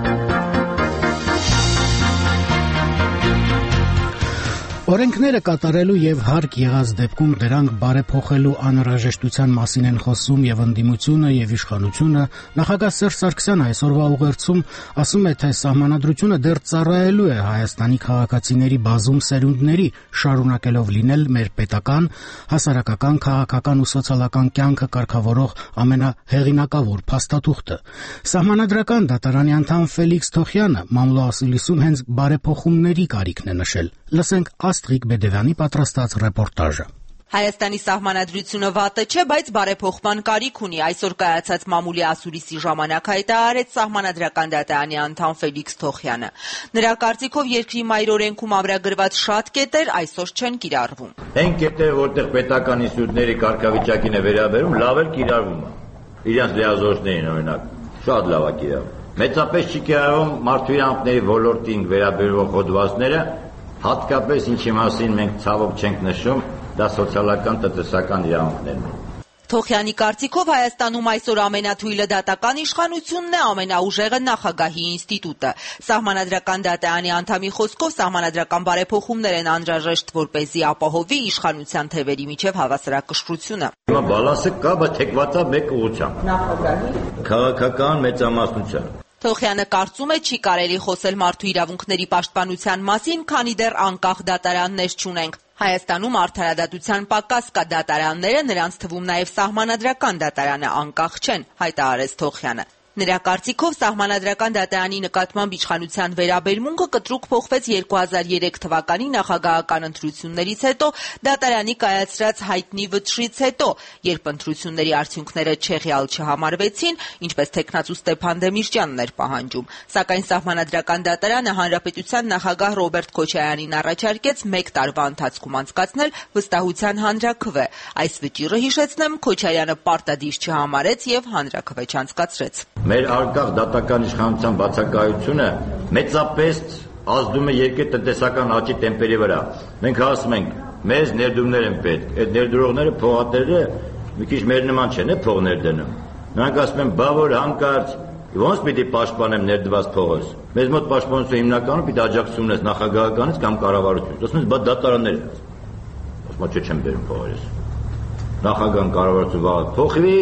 Օրենքները կատարելու եւ հարկ եղած դեպքում դրանք բարեփոխելու անհրաժեշտության մասին են խոսում եւ ընդդիմությունը եւ իշխանությունը։ Նախագահ Սերժ Սարգսյանը այսօրվա ուղերձում ասում է, թե սահմանադրությունը դեռ ծառայելու է Հայաստանի քաղաքացիների բազում սերունդների, շարունակելով լինել մեր պետական, հասարակական, քաղաքական ու սոցիալական կյանքը կարգավորող ամենահեղինակավոր փաստաթուղթը։ Սահմանադրական դատարանի անդամ Ֆելիքս Թոխյանը մամլոասիլիսում հենց բարեփոխումների կարիքն է նշել։ Լսենք Աստղիկ Բեդևյանի պատրաստած ռեպորտաժը։ Հայաստանի սահմանադրությունը վատը չէ, բայց բարեփոխման կարիք ունի։ Այսօր կայացած մամուլի ասուլիսի ժամանակ հայտարարեց Սահմանադրական դատարանի անդամ Ֆելիքս Թոխյանը։ Նրա կարծիքով երկրի մայր օրենքում ամրագրված շատ կետեր այսօր չեն կիրառվում։ Այն կետերը, որտեղ պետական ինստիտուտների կարգավիճակին է վերաբերում, լավ էլ կիրառվում է։ Իրանց լիազորություններին օրինակ շատ լավ է կիրառվում։ Մեծապես չի կիրառվում մարդու իրավունքների ոլորտին վերաբերող հոդվածները, հատկապես ինչի մասին մենք ցավոք չենք նշում, դա սոցիալական տնտեսական իրավունքներն են։ Թոխյանի կարծիքով Հայաստանում այսօր ամենաթույլը դատական իշխանությունն է, ամենաուժեղը նախագահի ինստիտուտը։ Սահմանադրական դատարանի անդամի խոսքով սահմանադրական բարեփոխումներ են անհրաժեշտ, որպեսզի ապահովի իշխանության թևերի միջև հավասարակշռությունը։ Հիմա բալասը կա, բայց թեքված է մեկ ուղղությամբ։ Նախագահի քաղաքական մեծամասնության։ Թոխյանը կարծում է, չի կարելի խոսել մարդու իրավունքների պաշտպանության մասին, քանի դեռ անկախ դատարաններ չունենք։ Հայաստանում արդարադատության պակաս կա, դատարանները, նրանց թվում նաև սահմանադրական դատարանը անկախ չեն, հայտարարեց Թոխյանը։ Նրա կարծիքով սահմանադրական դատարանի նկատմամբ իշխանության վերաբերմունքը կտրուկ փոխվեց 2003 թվականի նախագահական ընտրություններից հետո, դատարանի կայացրած հայտնի վճռից հետո, երբ ընտրությունների արդյունքները չեղյալ չհամարվեցին, ինչպես թեկնածու Ստեփան Դեմիրճյանն էր պահանջում։ Սակայն սահմանադրական դատարանը հանրապետության նախագահ Ռոբերտ Քոչարյանին առաջարկեց 1 տարվա ընթացքում անցկացնել վստահության հանրաքվե։ Այս վճիռը, հիշեցնեմ, Քոչարյանը պարտադիր չհամարեց եւ հանրաքվե չանցկացրեց։ Մեր արկղ դատական իշխանության բացակայությունը մեծապես ազդում է երկրի տնտեսական աճի տեմպերի վրա։ Մենք ասում ենք, մեզ ներդրումներ են պետք։ Այդ ներդրողները փողատերերը մի քիչ մեր նման չեն, փող ներդնում։ Նրանք ասում են, բա որ հանկարծ ոնց պիտի պաշտպանեմ ներդված փողս։ Մեզ մոտ պաշտպանությունը հիմնականում պիտի աջակցություն ունես նախագահականից կամ կառավարությունից։ Ասում են, բա դատարաններ են։ Ասում են, չեմ բերում փողերս։ Նախագահան կառավարությունը վաղ փոխվի,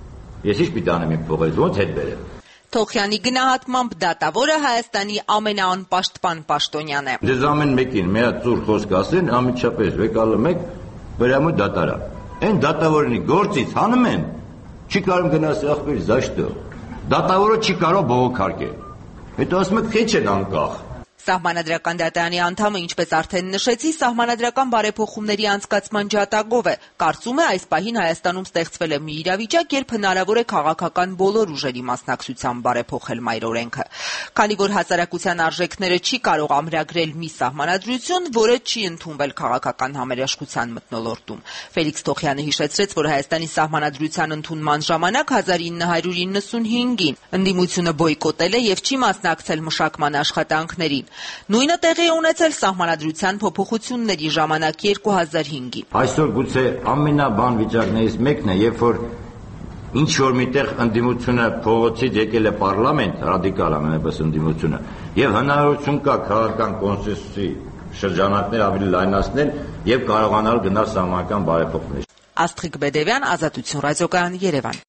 ես ինչ պիտի անեմ իմ փողերս, ոնց հետ բերեմ։ Թոխյանի գնահատմամբ դատավորը Հայաստանի ամենաանպաշտպան պաշտոնյան է։ Դες ամեն մեկին մի հատ ծուր խոսք ասեն, ամիջապես վեկալը մեկ բերամու դատարան։ Այն դատավորի գործից հանում են, չի կարող գնաս ախպեր զաշտո։ Դատավորը չի կարող բողոքարկել։ Հետո ասում եք քիչ են անկախ։ Սահմանադրական դատարանի անդամը, ինչպես արդեն նշեցի, սահմանադրական բարեփոխումների անցկացման ջատագով է։ Կարծում է, այս պահին Հայաստանում ստեղծվել է մի իրավիճակ, երբ հնարավոր է քաղաքական բոլոր ուժերի մասնակցությամբ բարեփոխել մայրօրենքը։ Քանի որ հասարակության արժեքները չի կարող ամրագրել մի սահմանադրություն, որը չի ընդունվել քաղաքական համերաշխության մթնոլորտում։ Ֆելիքս Թոխյանը հիշեցրեց, որ Հայաստանի սահմանադրության ընդունման ժամանակ 1995-ին ընդդիմությունը բոյկոտել է եւ չի մասնակցել մշակման աշխատանքներին։ Նույնը տեղի է ունեցել սահմանադրության փոփոխությունների ժամանակ 2005-ին։ Այսօր գուցե ամենաբան վիճակներից մեկն է, երբ որ ինչ որ միտեղ ընդդիմությունը փողոցից եկել է պարլամենտ, ռադիկալ ամենապես ընդդիմությունը, եւ հնարավորություն կա քաղաքական կոնսենսուսի շրջանակներ ավելի լայնացնել եւ կարողանալ գնալ սահմանական բարեփոխումներ։ Աստղիկ Բեդևյան, Ազատություն ռադիոկայան, Երևան։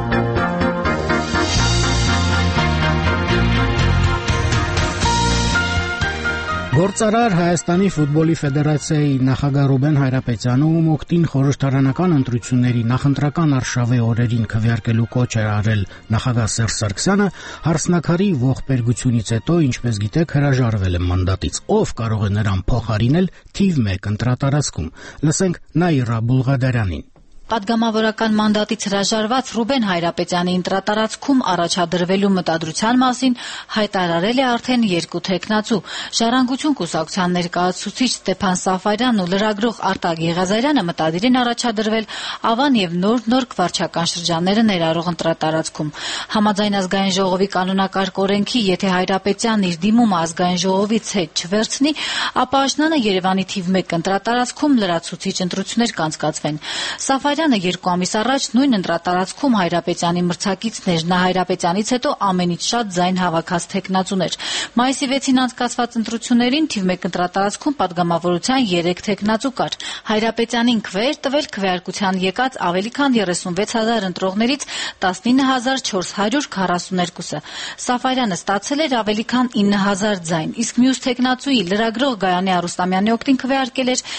Գործարար Հայաստանի ֆուտբոլի ֆեդերացիայի նախագահ Ռուբեն Հայրապետյանը օգտին խորհրդարանական ընտրությունների նախընտրական արշավե օրերին քվեարկելու կոչ է արել նախագահ Սերժ Սարգսյանը, հարսնակարի ողբերգությունից հետո, ինչպես գիտեք, հրաժարվել է մանդատից։ Ով կարող է նրան փոխարինել թիվ 1 ընտրատարածքում։ Լսենք Նաիրա Բուլղադարյանին։ Պատգամավորական մանդատից հրաժարված Ռուբեն Հայրապետյանի ընտրատարածքում առաջադրվելու մտադրության մասին հայտարարել է արդեն 2 թեկնածու։ Ժառանգություն կուսակցության ներկայացուցիչ Ստեփան Սաֆարյանն ու լրագրող Արտակ Եղազարյանը մտադիր են առաջադրվել Ավան եւ նոր վարչական շրջանները ներառող ընտրատարածքում։ Համաձայն ազգային ժողովի կանոնակարգ օրենքի, եթե Հայրապետյանն իր դիմումը ազգային ժողովից հետ չվերցնի, ապա աշնանը Երևանի թիվ 1 ընտրատարածքում լրացուցիչ ընտրություններ կանցկացվեն։ Սաֆարյանը 2 ամիս առաջ նույն ընտրատարածքում Հայրապետյանի մրցակիցն էր։ Նա Հայրապետյանից հետո ամենից շատ ձայն հավաքած թեկնածուն էր։ Մայիսի 6-ին անցկացված ընտրություններին թիվ 1 ընտրատարածքում պատգամավորության 3 թեկնածու կար։ Հայրապետյանին քվեեր տվել քվեարկության եկած ավելի քան 36000 ընտրողներից 19442-ը։ Սաֆարյանը ստացել էր ավելի քան 9000 ձայն, իսկ մյուս թեկնածուի լրագրող Գայանե Արուստամյանի օգտին քվեարկել էր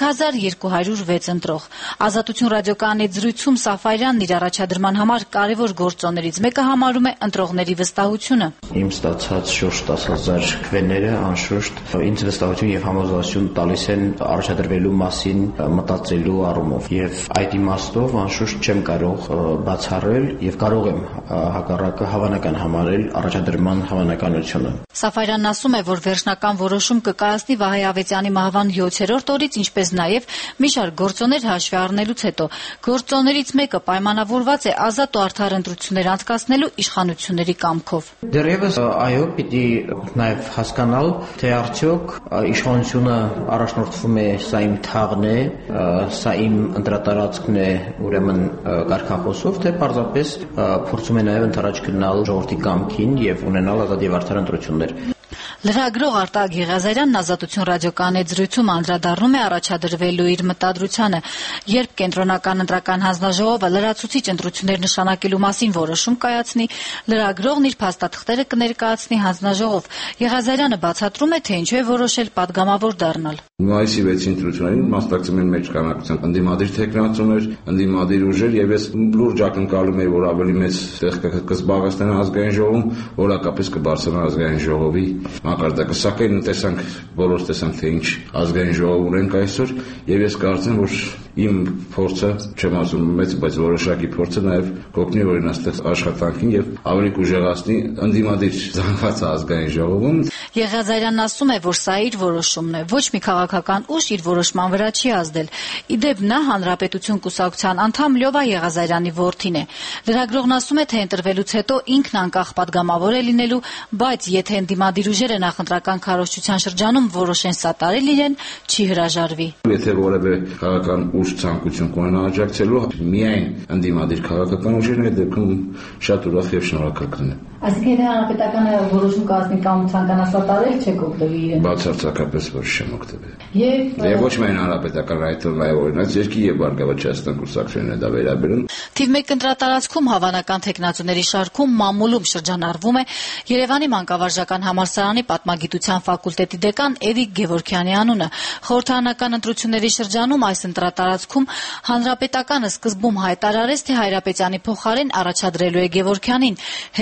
5206 ընտրող։ Ազատություն ռադիոկայանի զրույցում Սաֆարյանն իր առաջադրման համար կարևոր գործոններից մեկը համարում է ընտրողների վստահությունը։ Իմ ստացած 41000 քվեները անշուշտ ինձ վստահություն եւ համոզվածություն տալիս են առաջադրվելու մասին մտածելու առումով, եւ այդ իմաստով անշուշտ չեմ կարող բացառել եւ կարող եմ հակառակը հավանական համարել առաջադրման հավանականությունը։ Սաֆարյանն ասում է, որ վերջնական որոշում կկայացնի Վահե Ավետյանի մահվան 7-րդ օրից, ինչպես նաեւ մի շարք գործոններ հաշվի առնելուց հետո։ Գործոններից մեկը պայմանավորված է ազատ ու արդար ընտրություններ անցկացնելու իշխանությունների կամքով։ Դեռևս այո, պիտի նաև հասկանալ, թե արդյոք իշխանությունը առաջնորդվում է սա իմ թաղն է, սա իմ ընտրատարածքն է, ուրեմն կարգախոսով, թե պարզապես փորձում է նաև ընդառաջ գնալ ժողովրդի կամքին եւ ունենալ ազատ եւ արդար ընտրություններ։ Լրագրող Արտակ Եղազարյանն Ազատություն ռադիոկայանի զրույցում անդրադառնում է առաջադրվելու իր մտադրությանը, երբ կենտրոնական ընտրական հանձնաժողովը լրացուցիչ ընտրություններ նշանակելու մասին որոշում կայացնի, լրագրողն իր փաստաթղթերը կներկայացնի հանձնաժողով։ Եղազարյանը բացատրում է, թե ինչու է որոշել պատգամավոր դառնալ։ Մայիսի 6-ի ընտրություններին մասնակցում են մեծ քանակությամբ ընդդիմադիր թեկնածուներ, ընդդիմադիր ուժեր, եւ ես լուրջ ակնկալում եմ, որ ավելի մեծ տեղ կզբաղեցնեն ազգային ժողովում, որակապես կբարձրանա ազգային ժողովի մակարդակը, սակայն բոլորս տեսանք, թե ինչ ազգային ժողով ունենք այսօր, եւ ես կարծեմ, որ իմ փորձը, չեմ ասում մեծ, բայց որոշակի փորձը նաեւ կօգնի օրինաստեղծ աշխատանքին եւ ավելի կուժեղացնի ընդդիմադիր զանգված ազգային ժողովում։ Եղազարյանն ասում է, որ սա իր որոշումն է, ոչ մի քաղաքական ուժ իր որոշման վրա չի ազդել։ Իդեպ նա Հանրապետություն կուսակցության անդամ Լյովա Եղազարյանի որդին է։ Լրագրողն ասում է, թե ընտրվելուց հետո ինքն անկախ պատգամավոր է լինելու, բայց եթե ընդդիմադիր ուժերը նախընտրական քարոզչության շրջանում որոշեն սատարել իրեն, չի հրաժարվի։ Եթե որևէ քաղաքական ուժ ցանկություն կունենա աջակցելու, միայն ընդդիմադիր քաղաքական ուժերն այդ դեպքում շատ ուրախ եւ շնորհակալ կլինեմ։ Այսինքն եթե հանրապետականը որոշում կազմի կամ ցանկանա սատարել, չեք օգտվի իրեն։ Բացարձակապես ոչ չեմ օգտվել։ Եվ ոչ միայն հանրապետական, այլ նաև օրինակ երկի եւ Բարգավաճ Հայաստան կուսակցությունն է դա վերաբերում։ Թիվ 1 ընտրատարածքում հավանական թեկնածուների շարքում մամուլում շրջանառվում է Երևանի մանկավարժական համալսարանի պատմագիտության ֆակուլտետի դեկան Էրիկ Գևորգյանի անունը։ Խորհրդարանական ընտրությունների շրջանում այս ընտրատարածքում հանրապետականը սկզբում հայտարարեց, թե Հայրապետյանի փոխարեն առաջադրելու է Գևորգյանին, հետո սակայն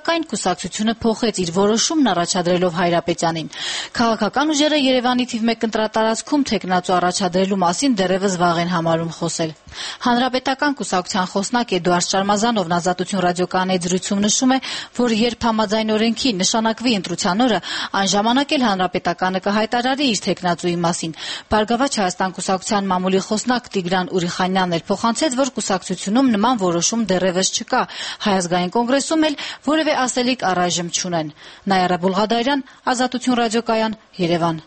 սակայն կուսակցությունը փոխեց իր որոշումն առաջադրելով Հայրապետյանին։ Քաղաքական ուժերը Երևանի թիվ 1 ընտրատարածքում թեկնածու առաջադրելու մասին դեռևս վաղ են համարում խոսել։ Հանրապետական կուսակցության խոսնակ Էդուարդ Շարմազանովն Ազատություն ռադիոկայանի զրույցում նշում է, որ երբ համաձայն օրենքի նշանակվի ընտրության օրը, այն ժամանակ էլ Հանրապետականը կհայտարարի իր թեկնածուի մասին։ Բարգավաճ Հայաստան կուսակցության մամուլի խոսնակ Տիգրան Ուրիխանյանն էլ փոխանցեց, որ կուսակցությունում նման որոշում դեռևս չկա։ Հայ ազգային կոնգրեսում էլ որևէ ասելիք առայժմ չունեն։ Նայարա Բուլղադարյան, Ազատություն ռադիոկայան, Երևան։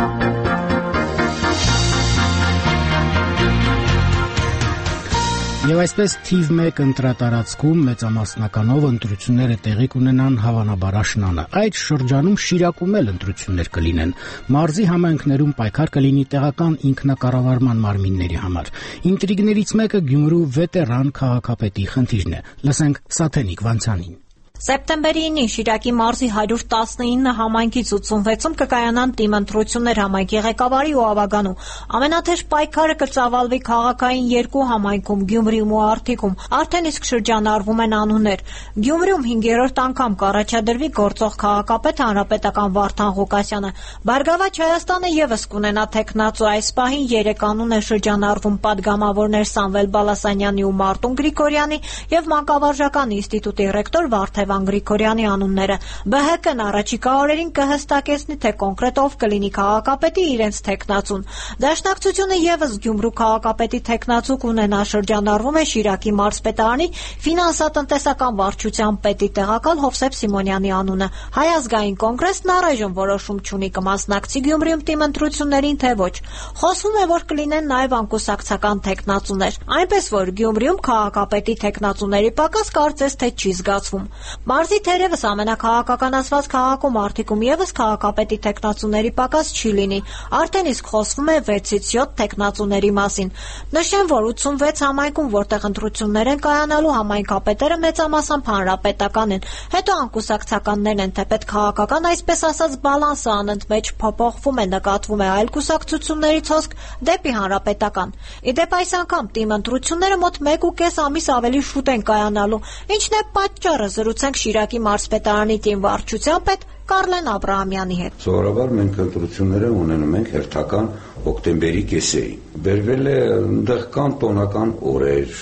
Եվ այսպես թիվ 1 ընտրատարածքում մեծամասնականով ընտրությունները տեղի կունենան հավանաբար աշնանը։ Այդ շրջանում Շիրակում էլ ընտրություններ կլինեն։ Մարզի համայնքներում պայքար կլինի տեղական ինքնակառավարման մարմինների համար։ Ինտրիգներից մեկը Գյումրու վետերան քաղաքապետի խնդիրն է։ Լսենք Սաթենիկ Վանցյանին։ Սեպտեմբերի 9-ին Շիրակի մարզի 119 համայնքից 86-ում կկայանան թիմ ընտրություններ համայնքի ղեկավարի ու ավագանու։ Ամենաթեժ պայքարը կծավալվի քաղաքային 2 համայնքում՝ Գյումրիում ու Արթիկում։ Արդեն իսկ շրջանառվում են անուններ։ Գյումրիում 5-րդ անգամ կառաջադրվի գործող քաղաքապետ հանրապետական Վարդան Ղուկասյանը։ Բարգավաճ Հայաստանը ևս կունենա թեկնածու։ Այս պահին 3 անուն է շրջանառվում՝ պատգամավորներ Սամվել Բալասանյանի ու Մարտուն Գրիգորյանի եւ Մանկավարժական ինստիտուտի ռեկտոր Վարդան Գրիգորյանի անունները։ ԲՀԿ-ն առաջիկա օրերին կհստակեցնի, թե կոնկրետ ով կլինի քաղաքապետի իրենց թեկնածուն։ Դաշնակցությունը ևս Գյումրու քաղաքապետի թեկնածու կունենա, շրջանառվում է Շիրակի մարզպետարանի ֆինանսատնտեսական վարչության պետի տեղակալ Հովսեփ Սիմոնյանի անունը։ Հայ ազգային կոնգրեսն առայժմ որոշում չունի կմասնակցի Գյումրիում թիմ ընտրություններին, թե ոչ։ Խոսվում է, որ կլինեն նաև անկուսակցական թեկնածուներ։ Այնպես որ Գյումրիում քաղաքապետի թեկնածուների պակաս կարծես թե չի զգացվում։ Մարզի թերևս ամենաքաղաքականացված քաղաքում Արթիկում ևս քաղաքապետի թեկնածուների պակաս չի լինի։ Արդեն իսկ խոսվում է 6-ից 7 թեկնածուների մասին։ Նշեմ, որ 86 համայնքում, որտեղ ընտրություններ են կայանալու, համայնքապետերը մեծամասամբ հանրապետական են, հետո անկուսակցականներն են, թեպետ քաղաքական, այսպես ասած, բալանսը անընդմեջ փոփոխվում է, նկատվում է այլ կուսակցություններից հոսք դեպի հանրապետական։ Իդեպ այս անգամ թիմ ընտրությունները մոտ 1.5 ամիս ավելի շուտ են կայանալու։ Ինչն է պատճառը, զրուցենք Շիրակի մարզպետարանի թիմ վարչության պետ Կարլեն Աբրահամյանի հետ։ Սովորաբար մենք ընտրությունները ունենում ենք հերթական հոկտեմբերի կեսերին։ Բերվել է այնտեղ կան տոնական օրեր,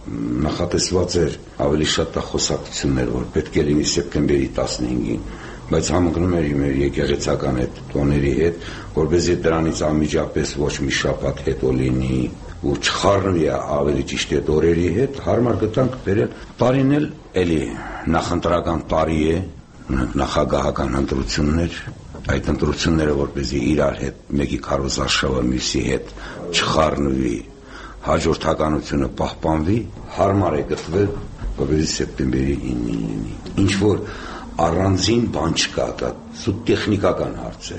նախատեսված էր ավելի շատ խոսակցություններ, որ պետք է լինի սեպտեմբերի 15-ին, բայց համընկնում էր մեր եկեղեցական այդ տոների հետ, որպեսզի դրանից անմիջապես ոչ մի շաբաթ հետո լինի ու չխառնվի ավելի ճիշտ այդ օրերի հետ, հարմար գտանք բերել։ Տարին էլ էլի նախընտրական տարի է, նախագահական ընտրություններ, այդ ընտրությունները որպեսզի իրար հետ մեկի քարոզարշավը մյուսի հետ չխառնվի, հաջորդականությունը պահպանվի, հարմար է գտվել, որպեսզի սեպտեմբերի 9-ին լինի։ Ինչ որ առանձին բան չկա, դա սուտ տեխնիկական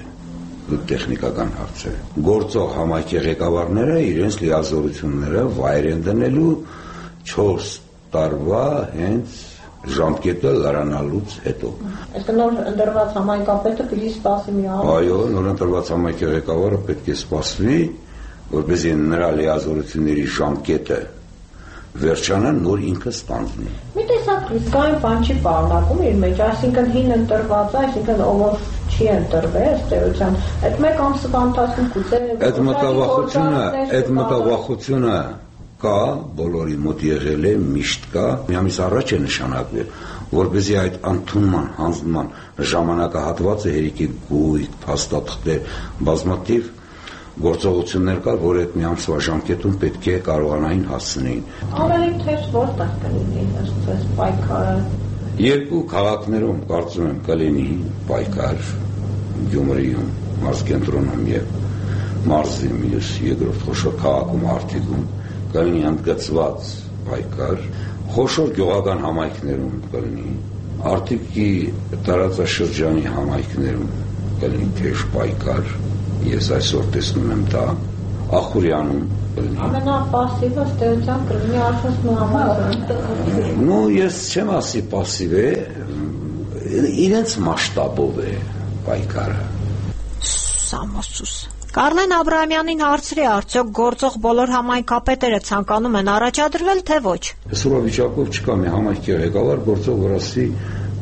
հարց է։ Գործող համայնքի ղեկավարները իրենց լիազորությունները վայր են դնելու 4 տարվա հենց ժամկետը լրանալուց հետո։ Իսկ նոր ընտրված համայնքապետը պիտի սպասի մի ամիս։ Այո, նոր ընտրված համայնքի ղեկավարը պետք է սպասվի, որպեսզի նրա լիազորությունների ժամկետը վերջանա, նոր ինքը ստանձնի։ Մի տեսակ ռիսկային բան չի պարունակում իր մեջ, այսինքն հին ընտրված, այսինքն ով չի ընտրվել, ըստ էության, այդ մեկ ամսվա ընթացքում գուցե այդ մտավախությունը կա, բոլորի մոտ եղել է, միշտ կա, մի ամիս առաջ է նշանակվել, որպեսզի այդ ընդունման, հանձնման ժամանակահատվածը հերիքի գույք, փաստաթղթեր, բազմաթիվ գործողություններ կար, որ այդ մի ամսվա ժամկետում պետք է կարողանային հասցնեին։ Ավելի թեժ որտեղ կլինի այս պայքարը։ Երկու քաղաքներում կարծում եմ կլինի պայքար, Գյումրիում, մարզկենտրոնում եւ մարզի մյուս երկրորդ խոշոր քաղաքում Արթիկում կլինի ընդգծված պայքար, խոշոր գյուղական համայնքներում կլինի, Արթիկի տարածաշրջանի համայնքներում կլինի թեժ պայքար, ես այսօր տեսնում եմ դա, Ախուրյանում կլինի։ Ամենապասիվը ստեղծան կլինի Արշակն ու համայնքը։ Ну, ես չեմ ասի պասիվ է, իրենց մասշտաբով է պայքարը։ Սամոսուս։ Կարլեն Աբրահամյանին հարցրի, արդյոք գործող բոլոր համայնքապետերը ցանկանում են առաջադրվել, թե ոչ։ Այսօր վիճակով չկա մի համայնքի ղեկավար գործող, որ ասի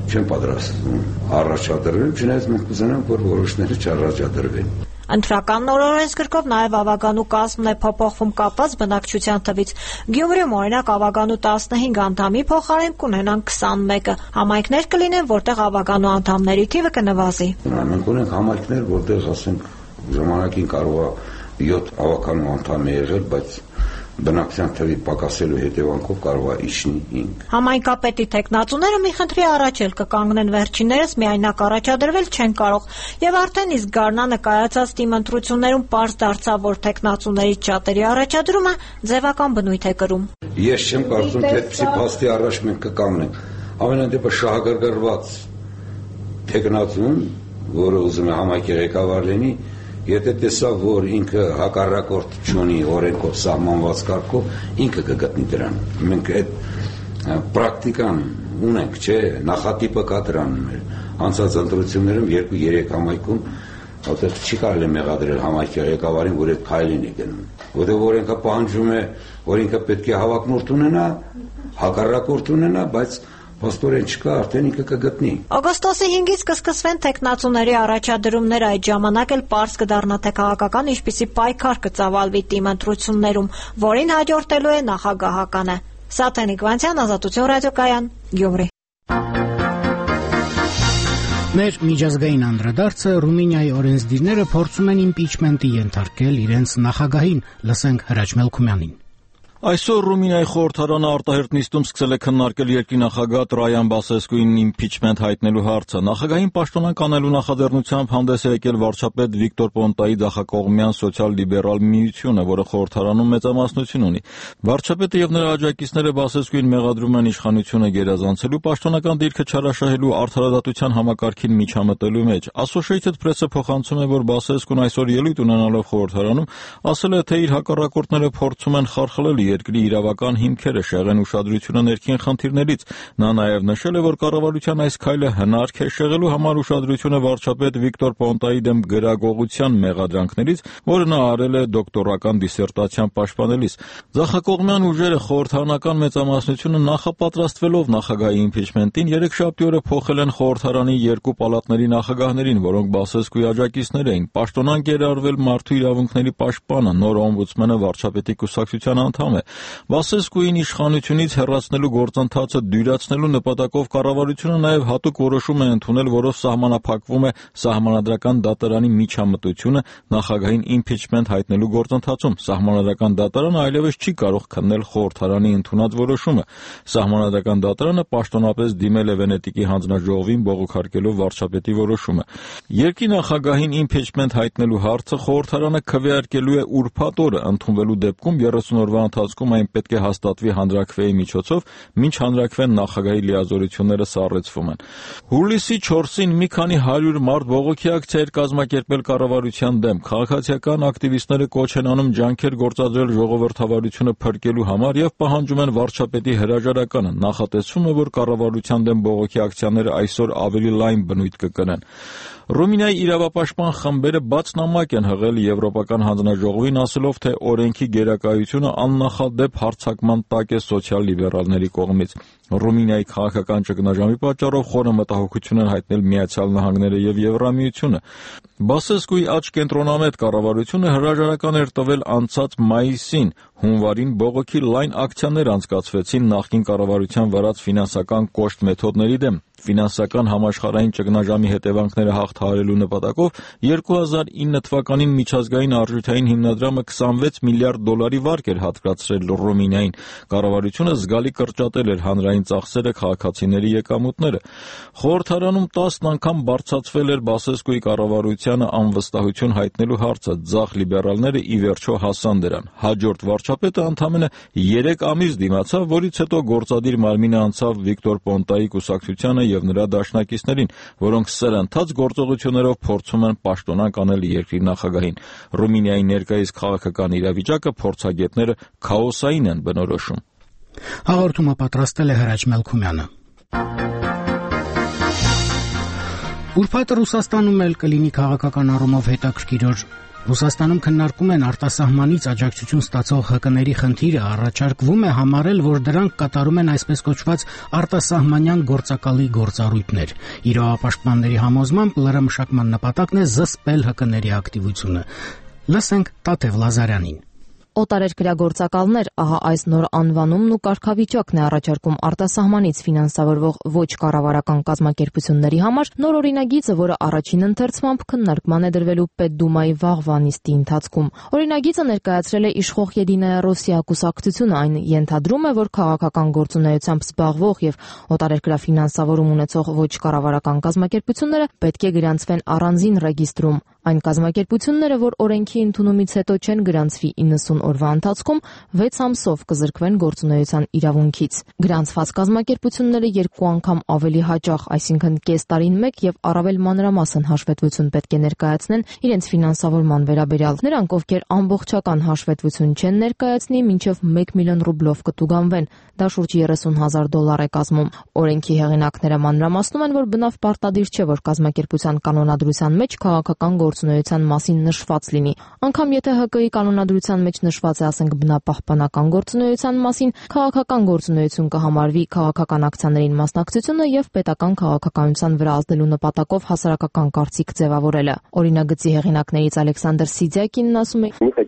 չեմ պատրաստվում առաջադրվել, չնայած մենք կուզենանք, որ որոշները չառաջադրվեն։ Ընտրական նոր օրենսգրքով նաև ավագանու կազմն է փոփոխվում կապված բնակչության թվից։ Գյումրիում օրինակ ավագանու 15 անդամի փոխարեն կունենան 21-ը։ Համայնքներ կլինեն, որտեղ ավագանու անդամների թիվը կնվազի։ Մենք ունենք համայնքներ, որտեղ ասենք ժամանակին կարող է 7 ավագանու անդամ է եղել, բայց բնակչության թվի պակասելու հետևանքով կարող է իջնի 5։ Համայնքապետի տեխնացուները մի խնդրի առաջ էլ կկանգնեն վերջիններս միայնակ առաջադրվել չեն կարող եւ արդեն իսկ Գառնանը կայացած թիմ ընտրություններում պարզ դարձավ, որ տեխնացուներից շատերի առաջադրումը ձևական բնույթ է կրում։ Ես չեմ կարծում, թե այդպիսի փաստի առաջ մենք կկանգնենք։ Ամենայն դեպս շահագրգռված տեխնացուն, որը ուզում է համայնքի ղեկավար լինի, եթե տեսավ, որ ինքը հակառակորդ չունի օրենքով սահմանված կարգով, ինքը կգտնի դրան։ Մենք այդ պրակտիկան ունենք, չէ, նախատիպը կա դրան։ Անցած ընտրություններում 2-3 համայնքում այդտեղ չի կարելի մեղադրել համայնքի ղեկավարին, որ այդ քայլին է գնում։ Որտեղ օրենքը պահանջում է, որ ինքը պետք է հավակնորդ ունենա, հակառակորդ ունենա, բայց Ոստորեն չկա, արդեն ինքը կգտնի։ Օգոստոսի 5-ից կսկսվեն տեխնացուների առաջադրումները, այդ ժամանակ էլ պարզ կդառնա, թե քաղաքական ինչպիսի պայքար կծավալվի թիմ ընտրություններում, որին հաջորդելու է նախագահականը։ Սաթենիկ Վանցյան, Ազատություն ռադիոկայան, Գյումրի։ Մեր միջազգային անդրադարձը Ռումինիայի օրենսդիրները փորձում են իմպիչմենտի ենթարկել իրենց նախագահին, լսենք Հրաչ Մելքումյանին։ Այսօր Ռումինիայի խորհրդարանը արտահերտ նիստում սկսել է քննարկել երկրի նախագահ Տրայան Բասեսկուին իմպիչմենտ հայտնելու հարցը։ Նախագահին պաշտոնանկ անելու նախաձեռնությամբ հանդես է եկել վարչապետ Վիկտոր Պոնտայի ձախակողմյան սոցիալ-լիբերալ միությունը, որը խորհրդարանում մեծամասնություն ունի։ Վարչապետը եւ նրա աջակիցները Բասեսկուին մեղադրում են իշխանությունը գերազանցելու, պաշտոնական դիրքը չարաշահելու, արդարադատության համակարգին միջամտելու մեջ։ Associated Press-ը փոխանցում է, որ Բասեսկուն այսօր ելույթ ունենալով խորհրդարանում ասել է, թե իր հակառակորդները փորձում են խարխլել երկրի իրավական հիմքերը, շեղեն ուշադրությունը ներքին խնդիրներից։ Նա նաև նշել է, որ կառավարության այս քայլը հնարք է շեղելու համար ուշադրությունը վարչապետ Վիկտոր Պոնտայի դեմ գրագողության մեղադրանքներից, որը նա արել է դոկտորական դիսերտացիան պաշտպանելիս։ Ձախակողմյան ուժերը խորհրդարանական մեծամասնությունը նախապատրաստվելով նախագահի իմպիչմենտին երեքշաբթի օրը փոխել են խորհրդարանի երկու պալատների նախագահներին, որոնք Բասեսկուի աջակիցներ էին։ Պաշտոնանկ էր արվել մարդու իրավունքների պաշտպանը, նոր օմբուդսմենը վարչապետի կուսակցության անդամ է։ Բասեսկուին իշխանությունից հեռացնելու գործընթացը դյուրացնելու նպատակով կառավարությունը նաև հատուկ որոշում է ընդունել, որով սահմանափակվում է սահմանադրական դատարանի միջամտությունը նախագահին իմպիչմենտ հայտնելու գործընթացում։ Սահմանադրական դատարանը այլևս չի կարող քննել խորհրդարանի ընդունած որոշումը։ Սահմանադրական դատարանը պաշտոնապես դիմել է Վենետիկի հանձնաժողովին բողոքարկելով վարչապետի որոշումը։ Երկրի նախագահին իմպիչմենտ հայտնելու հարցը խորհրդարանը քվեարկելու է ուրբաթ օրը, ընդունվելու դեպքում 30 օրվա ընթացքում այն պետք է հաստատվի հանրաքվեի միջոցով, մինչ հանրաքվեն նախագահի լիազորությունները սառեցվում են։ Հուլիսի 4-ին մի քանի 100 մարդ բողոքի ակցիա էր կազմակերպել կառավարության դեմ։ Քաղաքացիական ակտիվիստները կոչ են անում ջանքեր գործադրել ժողովրդավարությունը փրկելու համար եւ պահանջում են վարչապետի հրաժարականը։ Նախատեսվում է, որ կառավարության դեմ բողոքի ակցիաները այսօր ավելի լայն բնույթ կկրեն։ Ռումինիայի իրավապաշտպան խմբերը բաց նամակ են հղել Եվրոպական հանձնաժողովին, ասելով, թե օրենքի գերակայությունը աննախադեպ հարձակման տակ է սոցիալ-լիբերալների կողմից։ Ռումինիայի քաղաքական ճգնաժամի պատճառով խորը մտահոգություն են հայտնել Միացյալ Նահանգները եւ Եվրամիությունը։ Բասեսկուի աճ կենտրոնամետ կառավարությունը հրաժարական էր տվել անցած մայիսին։ Հունվարին բողոքի լայն ակցիաներ անցկացվեցին նախկին կառավարության վարած ֆինանսական կոշտ մեթոդների դեմ։ Ֆինանսական համաշխարհային ճգնաժամի հետևանքները հաղթահարելու նպատակով 2009 թվականին միջազգային արժութային հիմնադրամը 26 միլիարդ դոլարի վարկ էր հատկացրել Ռումինիային։ Կառավարությունը զգալի կրճատել էր հանրային ծախսերը, քաղաքացիների եկամուտները։ Խորհրդարանում 10 անգամ բարձրացվել էր Բասեսկուի կառավարությանը անվստահություն հայտնելու հարցը։ Ձախ լիբերալները ի վերջո հասան դրան։ Հաջորդ վարչապետը ընդամենը 3 ամիս դիմացավ, որից հետո գործադիր մարմինը անցավ Վիկտոր Պոնտայի կուսակցությանը եւ նրա դաշնակիցներին, որոնք սրընթաց գործողություններով փորձում են պաշտոնանկ անել երկրի նախագահին։ Ռումինիայի ներկայիս քաղաքական իրավիճակը փորձագետները քաոսային են բնորոշում։ Հաղորդումը պատրաստել է Հրաչ Մելքումյանը։ Ուրբաթ Ռուսաստանում էլ կլինի քաղաքական առումով հետաքրքիր օր։ Ռուսաստանում քննարկում են արտասահմանից աջակցություն ստացող ՀԿ-ների խնդիրը, առաջարկվում է համարել, որ դրանք կատարում են այսպես կոչված արտասահմանյան գործակալի գործառույթներ։ Իրավապաշտպանների համոզմամբ ԼՌ մշակման նպատակն է զսպել ՀԿ-ների ակտիվությունը։ Լսենք Տաթև Լազարյանին։ Օտարերկրյա գործակալներ, ահա այս նոր անվանումն ու կարգավիճակն է առաջարկում արտասահմանից ֆինանսավորվող ոչ կառավարական կազմակերպությունների համար նոր օրինագիծը, որը առաջին ընթերցմամբ քննարկման է դրվելու Պետդումայի վաղվա նիստի ընթացքում։ Օրինագիծը ներկայացրել է իշխող Եդինայա Ռոսիա կուսակցությունը, այն ենթադրում է, որ քաղաքական գործունեությամբ զբաղվող եւ օտարերկրյա ֆինանսավորում ունեցող ոչ կառավարական կազմակերպությունները պետք է գրանցվեն առանձին ռեգիստրում։ Այն կազմակերպությունները, որ օրենքի ընդունումից հետո չեն գրանցվի 90 օրվա ընթացքում 6 ամսով կզրկվեն գործունեության իրավունքից։ Գրանցված կազմակերպությունները 2 անգամ ավելի հաճախ, այսինքն կես տարին մեկ եւ առավել մանրամասն հաշվետվություն պետք է ներկայացնեն իրենց ֆինանսավորման վերաբերյալ։ Նրանք, ովքեր ամբողջական հաշվետվություն չեն ներկայացնի, մինչև 1 միլիոն ռուբլով կտուգանվեն, դա շուրջ $30,000 է կազմում։ Օրենքի հեղինակները մանրամասնում են, որ բնավ պարտադիր չէ, որ կազմակերպության կանոնադրության մեջ քաղաքական գործունեության մասին նշված լինի։ Անգամ եթե ՀԿ-ի կանոնադրության մեջ նշված է, ասենք, բնապահպանական գործունեության մասին, քաղաքական գործունեություն կհամարվի քաղաքական ակցիաներին մասնակցությունը եւ պետական քաղաքականության վրա ազդելու նպատակով հասարակական կարծիք ձևավորելը։ Օրինագծի հեղինակներից Ալեքսանդր Սիդյակինն ասում է.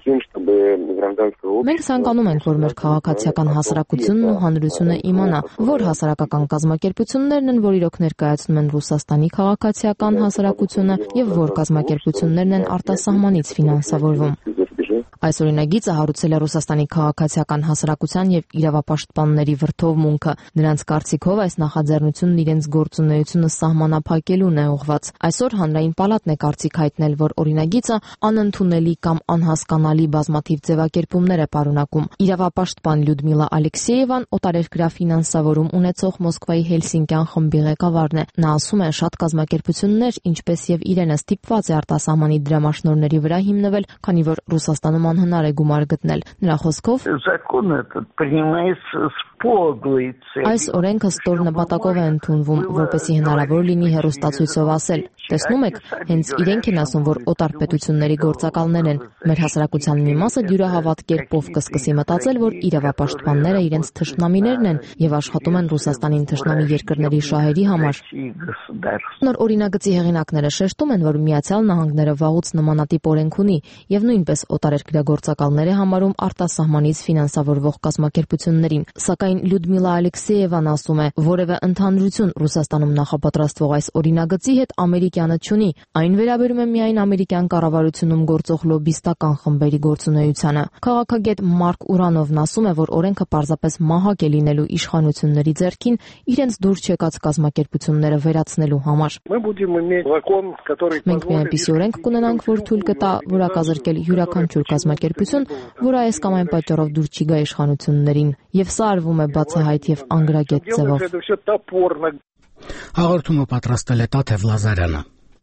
Մենք ցանկանում ենք, որ մեր քաղաքացիական հասարակությունն ու հանրությունը իմանա, որ հասարակական կազմակերպություններն են, որ իրոք ներկայացնում են Ռուսաստանի քաղաքացիական հասարակությունը եւ որ կազմակերպություններն են արտասահմանից ֆինանսավորվում։ Այս օրինագիծը հարուցել է Ռուսաստանի քաղաքացիական հասարակության եւ իրավապաշտպանների վրդովմունքը։ Նրանց կարծիքով այս նախաձեռնությունն իրենց գործունեությունը սահմանափակելուն է ուղղված։ Այսօր հանրային պալատն է կարծիք հայտնել, որ օրինագիծը անընդունելի կամ անհասկանալի բազմաթիվ ձևակերպումներ է պարունակում։ Իրավապաշտպան Լյուդմիլա Ալեքսեևան օտարերկրյա ֆինանսավորում ունեցող Մոսկվայի Հելսինկյան խմբի ղեկավարն է։ Նա ասում է, շատ կազմակերպություններ, ինչպես եւ իրենը, ստիպված է արտասահմանի դրամաշնորհների վրա հիմնվել, քանի որ Ռուսաստանում անհնար է գումար գտնել։ Նրա խոսքով այս օրենքը ստոր նպատակով է ընդունվում, որպեսզի հնարավոր լինի հեռուստացույցով ասել. տեսնում եք, հենց իրենք են ասում, որ օտար պետությունների գործակալներ են։ Մեր հասարակության մի մասը դյուրահավատ կերպով կսկսի մտածել, որ իրավապաշտպանները իրենց թշնամիներն են եւ աշխատում են Ռուսաստանին թշնամի երկրների շահերի համար։ Նոր օրինագծի հեղինակները շեշտում են, որ Միացյալ Նահանգները վաղուց նմանատիպ օրենք ունի եւ նույնպես օտարերկրյա գործակալներ է համարում արտասահմանից ֆինանսավորվող կազմակերպություններին։ Սակայն Լյուդմիլա Ալեքսեևան ասում է, որևէ ընդհանրություն Ռուսաստանում նախապատրաստվող այս օրինագծի հետ ամերիկյանը չունի։ Այն վերաբերում է միայն ամերիկյան կառավարությունում գործող լոբիստական խմբերի գործունեությանը։ Քաղաքագետ Մարկ Ուրանովն ասում է, որ օրենքը պարզապես մահակ է լինելու իշխանությունների ձեռքին իրենց դուր չեկած կազմակերպությունները վերացնելու համար։ Մենք մի այնպիսի օրենք կունենանք, որ թույլ կտա որակազրկել յուրաքանչյուր կազմակերպություն, որը այս կամ այն պատճառով դուր չի գա իշխանություններին, եւ սա արվում է բացահայտ եւ անգրագետ ձևով։ Հաղորդումը պատրաստել է Տաթև Լազարյանը։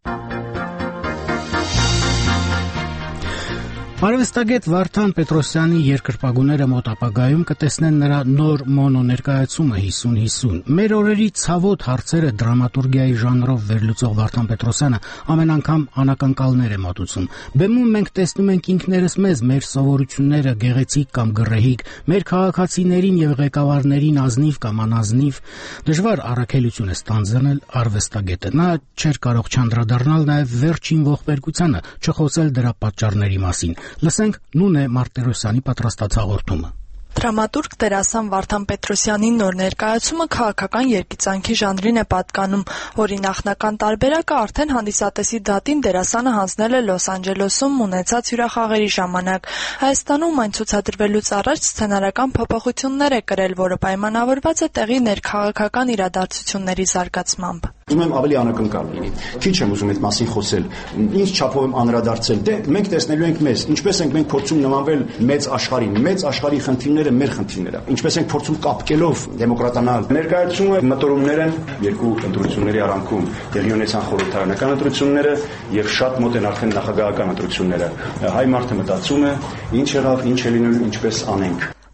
Արվեստագետ Վարդան Պետրոսյանի երկրպագուները մոտ ապագայում կտեսնեն նրա նոր մոնո ներկայացումը 50-50։ Մեր օրերի ցավոտ հարցերը դրամատուրգիայի ժանրով վերլուծող Վարդան Պետրոսյանը ամեն անգամ անակնկալներ է մատուցում։ Բեմում մենք տեսնում ենք ինքներս մեզ, մեր սովորությունները, գեղեցիկ կամ գռեհիկ, մեր քաղաքացիներին եւ ղեկավարներին ազնիվ կամ անազնիվ։ Դժվար առաքելություն է ստանձնել արվեստագետը։ Նա չէր կարող չանդրադառնալ նաեւ վերջին ողբերգությանը, չխոսել դրա պատճառների մասին։ Լսենք Նունե Մարտիրոսյանի պատրաստած հաղորդումը։ Դրամատուրգ դերասան Վարդան Պետրոսյանի նոր ներկայացումը քաղաքական երգիծանքի ժանրին է պատկանում, որի նախնական տարբերակը արդեն հանդիսատեսի դատին դերասանը հանձնել է Լոս Անջելեսում ունեցած հյուրախաղերի ժամանակ։ Հայաստանում այն ցուցադրվելուց առաջ սցենարական փոփոխություններ է կրել, որը պայմանավորված է տեղի ներքաղաքական իրադարձությունների զարգացմամբ։ Ուզում եմ ավելի անակնկալ լինի։ Քիչ եմ ուզում այդ մասին խոսել։ Ինչ չափով եմ անդրադարձել։ Դե մենք տեսնելու ենք մեզ, ինչպես ենք մենք փորձում նմանվել մեծ աշխարհին, մեծ աշխարհի խնդիրները մեր խնդիրները, ինչպես ենք փորձում կապկելով դեմոկրատանալ։ Ներկայացումը մտորումներ են երկու ընտրությունների արանքում, տեղի ունեցան խորհրդարանական ընտրությունները եւ շատ մոտ են արդեն նախագահական ընտրությունները։ Հայ մարդը մտածում է, ինչ եղավ, ինչ է լինելու, ինչպես անենք։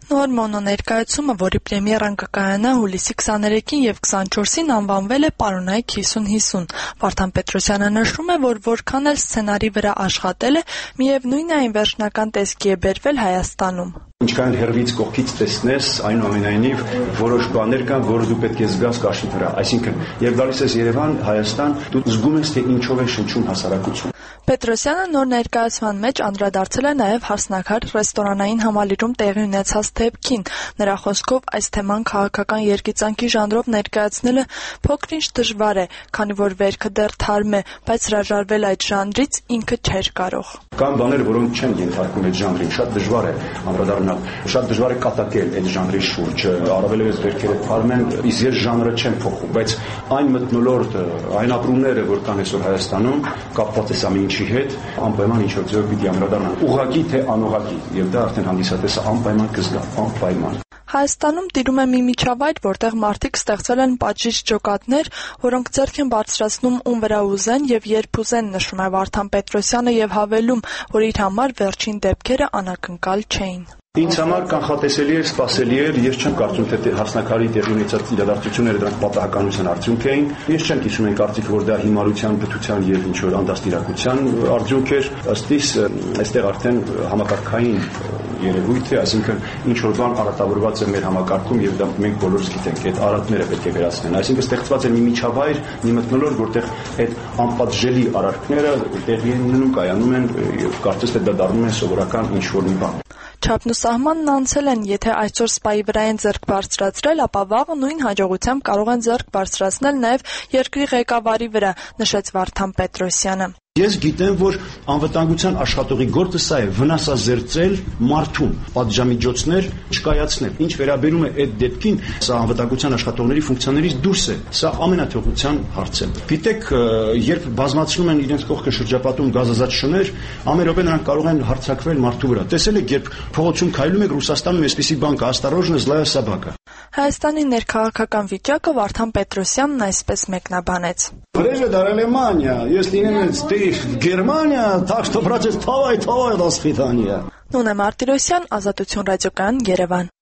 Նոր մոնոներկայացումը, որի պրեմիերան կկայանա հուլիսի 23-ին եւ 24-ին, անվանվել է «Պարոնայք 50-50»։ Վարդան Պետրոսյանը նշում է, որ որքան էլ սցենարի վրա աշխատել է, միևնույն է այն վերջնական տեսքի է բերվել Հայաստանում։ Ինչքան հերվից կողքից տեսնես, այնուամենայնիվ որոշ բաներ կան, որը դու պետք է զգաս կաշի վրա։ Այսինքն, երբ գալիս ես Երևան, Հայաստան, դու զգում ես, թե ինչով է շնչում հասարակություն։ Պետրոսյանը նոր ներկայացման մեջ անդրադարձել է նաև «Հարսնաքար» ռեստորանային համալիրում տեղի ունեցած դեպքին։ Նրա խոսքով այս թեման քաղաքական երգիծանքի ժանրով ներկայացնելը փոքր-ինչ դժվար է, քանի որ վերքը դեռ թարմ է, բայց հրաժարվել այդ ժանրից ինքը չէր կարող։ Կան բաներ, որոնք չեն ենթարկվում այդ ժանրին, շատ դժվար է անդրադառնալ, շատ դժվար է կատակել այդ ժանրի շուրջ, առավելևս վերքերը թարմ են, իսկ ես ժանրը չեմ փոխում, բայց այն մթնոլորտը, այն ապրումները, որ կան այսօր Հայաստանում, կապված է սա ինչի հետ, անպայման ինչ-որ ձև պիտի անդրադառնան, ուղղակի թե անուղղակի, եւ դա արդեն հանդիսատեսը անպայման կզգա, անպայման։ Հայաստանում տիրում է մի միջավայր, որտեղ մարդիկ ստեղծել են պատժիչ ջոկատներ, որոնք ձեռք են բարձրացնում ում վրա ուզեն եւ երբ ուզեն, նշում է Վարդան Պետրոսյանը եւ հավելում, որ իր համար վերջին դեպքերը անակնկալ չէին։ Ինձ համար կանխատեսելի էր, սպասելի էր, ես չեմ կարծում, թե Հարսնաքարի տեղի ունեցած իրադարձությունները դրանք պատահականության արդյունք էին։ Ես չեմ կիսում այն կարծիքը, որ դա հիմարության, բթության եւ ինչ որ անդաստիրակության արդյունք էր։ Ըստ իս, այստեղ արդեն համակարգային երևույթ է, այսինքն ինչ որ բան արատավորված է մեր համակարգում եւ դա մենք բոլորս գիտենք, այդ արատները պետք է վերացնեն։ Այսինքն ստեղծված է մի միջավայր, մի մթնոլորտ, որտեղ այդ անպատժելի արարքները տեղի են ունենում, կայանում են եւ կարծես թե դա դառնում է սովորական ինչ որ մի բան։ Չափն ու սահմանն անցել են, եթե այսօր սպայի վրա են ձեռք բարձրացրել, ապա վաղը նույն հաջողությամբ կարող են ձեռք բարձրացնել նաև երկրի ղեկավարի վրա, նշեց Վարդան Պետրոսյանը։ Ես գիտեմ, որ անվտանգության աշխատողի գործը սա է՝ վնասազերծել մարդուն, պատժամիջոցներ չկայացնել։ Ինչ վերաբերում է այդ դեպքին, սա անվտանգության աշխատողների ֆունկցիաներից դուրս է։ Սա ամենաթողության հարց է։ Գիտեք, երբ բազմացնում են իրենց կողքը շրջապատում գազազատ շներ, ամեն րոպե նրանք կարող են հարձակվել մարդու վրա։ Տեսել եք, երբ փողոցում քայլում եք, Ռուսաստանում այսպիսի բան կա, «Осторожно, злая собака»։ Հայաստանի ներքաղաքական վիճակը Վարդան Պետրոսյանն այսպես մեկնաբանեց։ Прежде Алемания, если немец ты Германия, так что братец, давай до свидания։ Նոնե Մարտիրոսյան, Ազատություն ռադիոկայան, Երևան։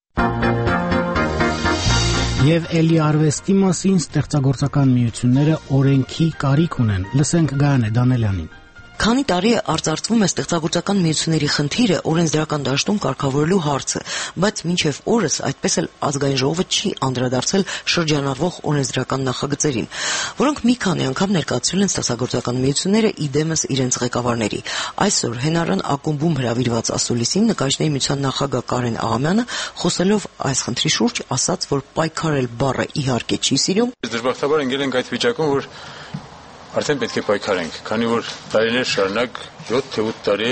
Եվ էլի արվեստի մասին ստեղծագործական միությունները օրենքի կարիք ունեն։ Լսենք Գայանե Դանելյանին։ Քանի տարի է արծարծվում է ստեղծագործական միությունների խնդիրը օրենսդրական դաշտում կարգավորելու հարցը, բայց մինչև օրս այդպես էլ ազգային ժողովը չի անդրադարձել շրջանառվող օրենսդրական նախագծերին, որոնք մի քանի անգամ ներկայացրել են ստեղծագործական միությունները իդեմս իրենց ղեկավարների։ Այսօր Հենարան ակումբում հրավիրված ասուլիսին նկարիչների միության նախագահ Կարեն Աղամյանը խոսելով այս խնդրի շուրջ ասաց, որ պայքարել բառը իհարկե չի սիրում։ Դժբախտաբար ընկել ենք այդ վիճակում, որ արդեն պետք է պայքարենք, քանի որ տարիներ շարունակ 7 թե 8 տարի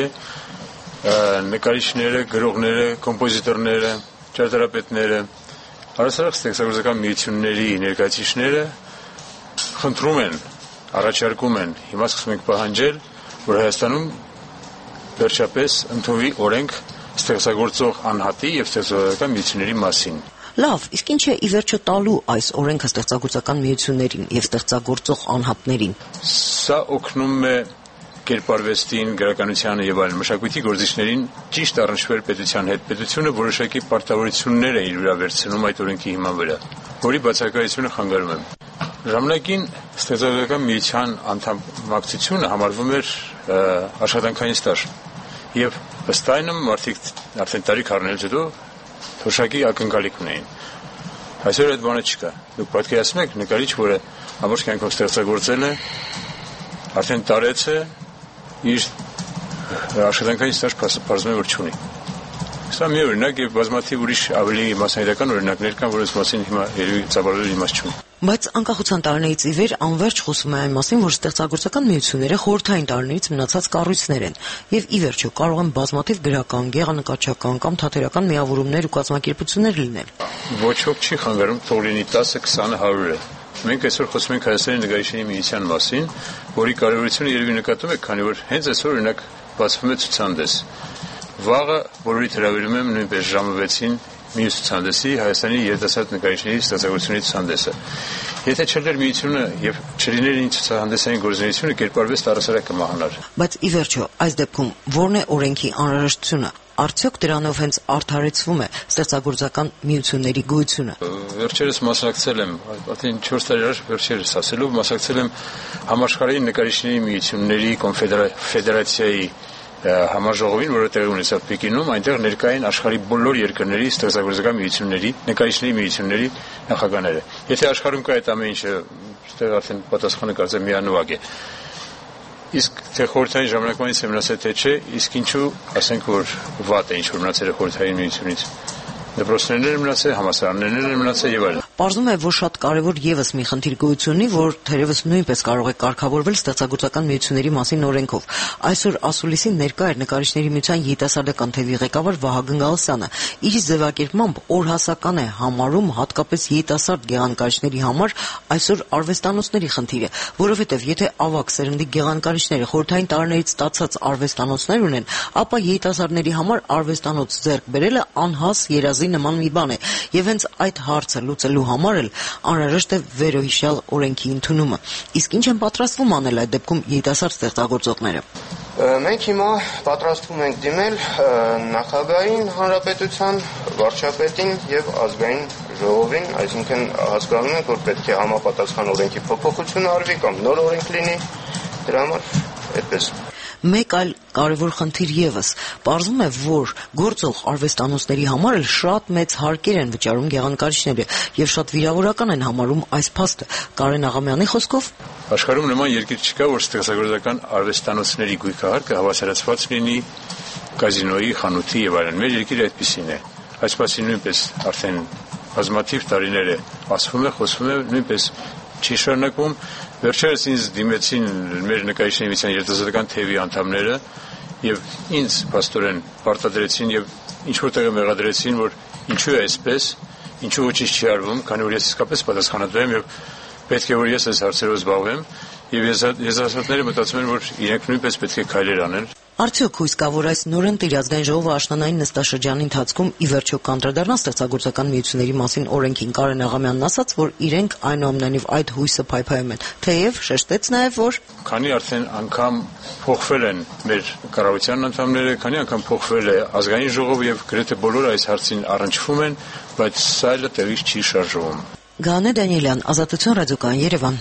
նկարիչները, գրողները, կոմպոզիտորները, ճարտարապետները, առասարակ ստեղծագործական միությունների ներկայացուցիչները խնդրում են, առաջարկում են, հիմա սկսում ենք պահանջել, որ Հայաստանում վերջապես ընդունվի օրենք ստեղծագործող անհատի եւ ստեղծագործական միությունների մասին։ Լավ, իսկ ինչ է ի վերջո տալու այս օրենքը ստեղծագործական միություններին եւ ստեղծագործող անհատներին։ Սա օգնում է կերպարվեստին, գրականությանը եւ այլն մշակույթի գործիչներին ճիշտ առնչվել պետության հետ։ Պետությունը որոշակի պարտավորություններ է իր վրա վերցնում այդ օրենքի հիման վրա, որի բացակայությունը խանգարում է։ Ժամանակին ստեղծագործական միության անդամակցությունը համարվում էր աշխատանքային ստաժ եւ ըստ այնմ մարդիկ արդեն տարի քառնելուց հետո թոշակի ակնկալիք ունեին։ Այսօր այդ բանը չկա։ Դուք պատկերացնում եք նկարիչ, որը ամբողջ կյանքով ստեղծագործել է, արդեն տարեց է, իր աշխատանքային ստաժ պարզվում է, որ չունի։ Սա մի օրինակ եւ բազմաթիվ ուրիշ ավելի մասնագիտական օրինակներ կան, որոնց մասին հիմա երևի ծավալելու իմաստ չունի։ Բայց անկախության տարիներից ի վեր անverջ խոսում է այն մասին, որ ստեղծագործական միությունները խորհրդային տարիներից մնացած կառույցներ են եւ ի վերջո կարող են բազմաթիվ գրական, գեղանկարչական կամ թատերական միավորումներ ու կազմակերպություններ լինել։ Ոչ ոք չի խանգարում թող լինի 10, 20, 100-ը։ Մենք այսօր խոսում ենք Հայաստանի նկարիչների միության մասին, որի կարևորությունը երևի նկատում եք, քանի որ հենց այսօր օրինակ բացվում է ցուցահանդես։ Վաղը բոլորիդ հրավիրում եմ նույնպես ժամը 6-ին մյուս ցուցահանդեսի Հայաստանի երիտասարդ նկարիչների ստեղծագործությունների ցուցահանդեսը։ Եթե չլներ միությունը եւ չլիներ ինչ ցուցահանդեսային գործունեությունը, կերպարվեստ առասարակ կմահանար։ Բայց ի վերջո այս դեպքում ո՞րն է օրենքի անհրաժեշտությունը։ Արդյոք դրանով հենց արդարացվում է ստեղծագործական միությունների գոյությունը։ Վերջերս մասնակցել եմ, արդեն 4 տարի առաջ վերջերս ասելով մասնակցել եմ համաշխարհային նկարիչների միությունների կոնֆեդերացիայի համաժողովին, որը տեղի ունեցավ Պեկինում, այնտեղ ներկա են աշխարհի բոլոր երկրների ստեղծագործական միությունների, նկարիչների միությունների նախագահները։ Եթե աշխարհում կա այդ ամեն ինչը, այստեղ արդեն պատասխանը կարծեմ միանուակ է։ Իսկ թե խորհրդային ժամանակվանից է մնացել թե չէ, իսկ ինչու ասենք որ վատ է ինչ որ մնացել է խորհրդային միությունից։ Դպրոցներն են մնացել, համալսարաններն են մնացել եւ այլն։ Պարզվում է, որ շատ կարևոր եւս մի խնդիր գոյություն ունի, որ թերևս նույնպես կարող է կարգավորվել ստեղծագործական միությունների մասին օրենքով։ Այսօր ասուլիսին ներկա էր նկարիչների միության երիտասարդական թևի ղեկավար Վահագն Գալստյանը։ Իր ձևակերպմամբ օրհասական է համարում հատկապես երիտասարդ գեղանկարիչների համար այսօր արվեստանոցների խնդիրը, որովհետեւ եթե ավագ սերնդի գեղանկարիչները խորհրդային տարիներից ստացած արվեստանոցներ ունեն, ապա երիտասարդների համար արվեստանոց ձեռք բերելը անհաս երազի նման մի բան է, եւ հենց այդ հարցը լուծելու համար էլ անհրաժեշտ է վերոհիշյալ օրենքի ընդունումը։ Իսկ ինչ են պատրաստվում անել այդ դեպքում երիտասարդ ստեղծագործողները։ Մենք հիմա պատրաստվում ենք դիմել նախագահին, հանրապետության վարչապետին եւ ազգային ժողովին, այսինքն հասկանում ենք, որ պետք է համապատասխան օրենքի փոփոխություն արվի կամ նոր օրենք լինի, դրա համար այդպես։ Մեկ այլ կարևոր խնդիր եւս, պարզվում է, որ գործող արվեստանոցների համար էլ շատ մեծ հարկեր են վճարում գեղանկարիչները եւ շատ վիրավորական են համարում այս փաստը։ Կարեն Աղամյանի խոսքով, աշխարհում նման երկիր չկա, որ ստեղծագործական արվեստանոցների գույքահարկը հավասարացված լինի կազինոյի, խանութի եւ այլն։ Մեր երկիրը այդպեսին է։ Այս մասին նույնպես արդեն բազմաթիվ տարիներ է ասվում է, խոսվում է, նույնպես չի շարունակվում։ Վերջերս ինձ դիմեցին մեր նկարիչների միության երիտասարդական թևի անդամները եւ ինձ փաստորեն պարտադրեցին եւ ինչ որտեղ մեղադրեցին, որ ինչու է այսպես, ինչու ոչինչ չի արվում, քանի որ ես իսկապես պատասխանատու եմ եւ պետք է որ ես այս հարցերով զբաղվեմ եւ երիտասարդները մտածում են, որ իրենք նույնպես պետք է քայլեր անեն։ Արդյոք հույս կա, որ այս նորընտիր ազգային ժողովը աշնանային նստաշրջանի ընթացքում ի վերջո կանդրադառնա ստեղծագործական միությունների մասին օրենքին։ Կարեն Աղամյանն ասաց, որ իրենք այնուամենայնիվ այդ հույսը փայփայում են, թեև շեշտեց նաև, որ քանի արդեն անգամ փոխվել են մեր կառավարության անդամները, քանի անգամ փոխվել է ազգային ժողովը եւ գրեթե բոլորը այս հարցին առնչվում են, բայց սա էլ տեղից չի շարժվում։ Գանե Դանիելյան, Ազատություն ռադիոկայան, Երևան։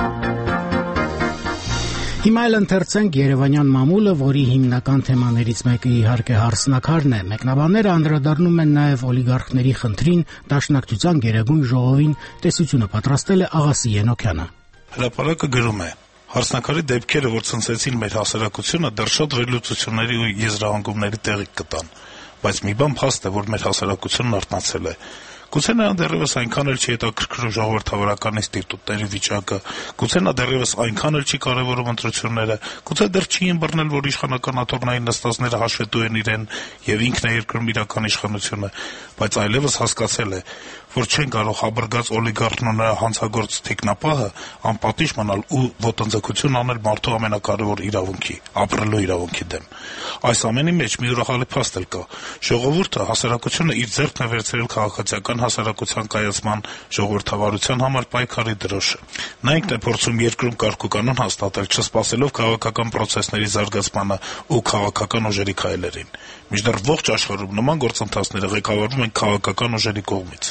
Հիմա էլ ընթերցենք Երևանյան մամուլը, որի հիմնական թեմաներից մեկը իհարկե հարսնաքարն է։ Մեկնաբանները անդրադառնում են նաև օլիգարխների խնդրին, Դաշնակցության Գերագույն ժողովին տեսությունը պատրաստել է Աղասի Ենոքյանը։ Հրապարակը գրում է. Հարսնաքարի դեպքերը, որ ցնցեցին մեր հասարակությունը, դեռ շատ վերլուծությունների ու եզրահանգումների տեղիք կտան, բայց մի բան փաստ է, որ մեր հասարակությունն արթնացել է։ Գուցե նրան դեռևս այնքան էլ չի հետաքրքրում ժողովրդավարական ինստիտուտների վիճակը, գուցե նա դեռևս այնքան էլ չի կարևորում ընտրությունները, գուցե դեռ չի ըմբռնել, որ իշխանական աթոռնային նստածները հաշվետու են իրեն եւ ինքն է երկրում իրական իշխանությունը, բայց այլևս հասկացել է, որ չեն կարող հաբրգած օլիգարխն ու նրա հանցագործ թիկնապահը անպատիժ մնալ ու ոտնձգություն անել մարդու ամենակարևոր իրավունքի, ապրելու իրավունքի դեմ։ Այս ամենի մեջ մի ուրախալի փաստ էլ կա։ Ժողովուրդը, հասարակությունը իր ձեռքն է վերցրել քաղաքացիական հասարակության կայացման, ժողովրդավարության համար պայքարի դրոշը։ Նա ինքն է փորձում երկրում կարգուկանոն հաստատել, չսպասելով քաղաքական պրոցեսների զարգացմանը ու քաղաքական ուժերի քայլերին։ Մինչդեռ ողջ աշխարհում նման գործընթացները ղեկավարվում են քաղաքական ուժերի կողմից։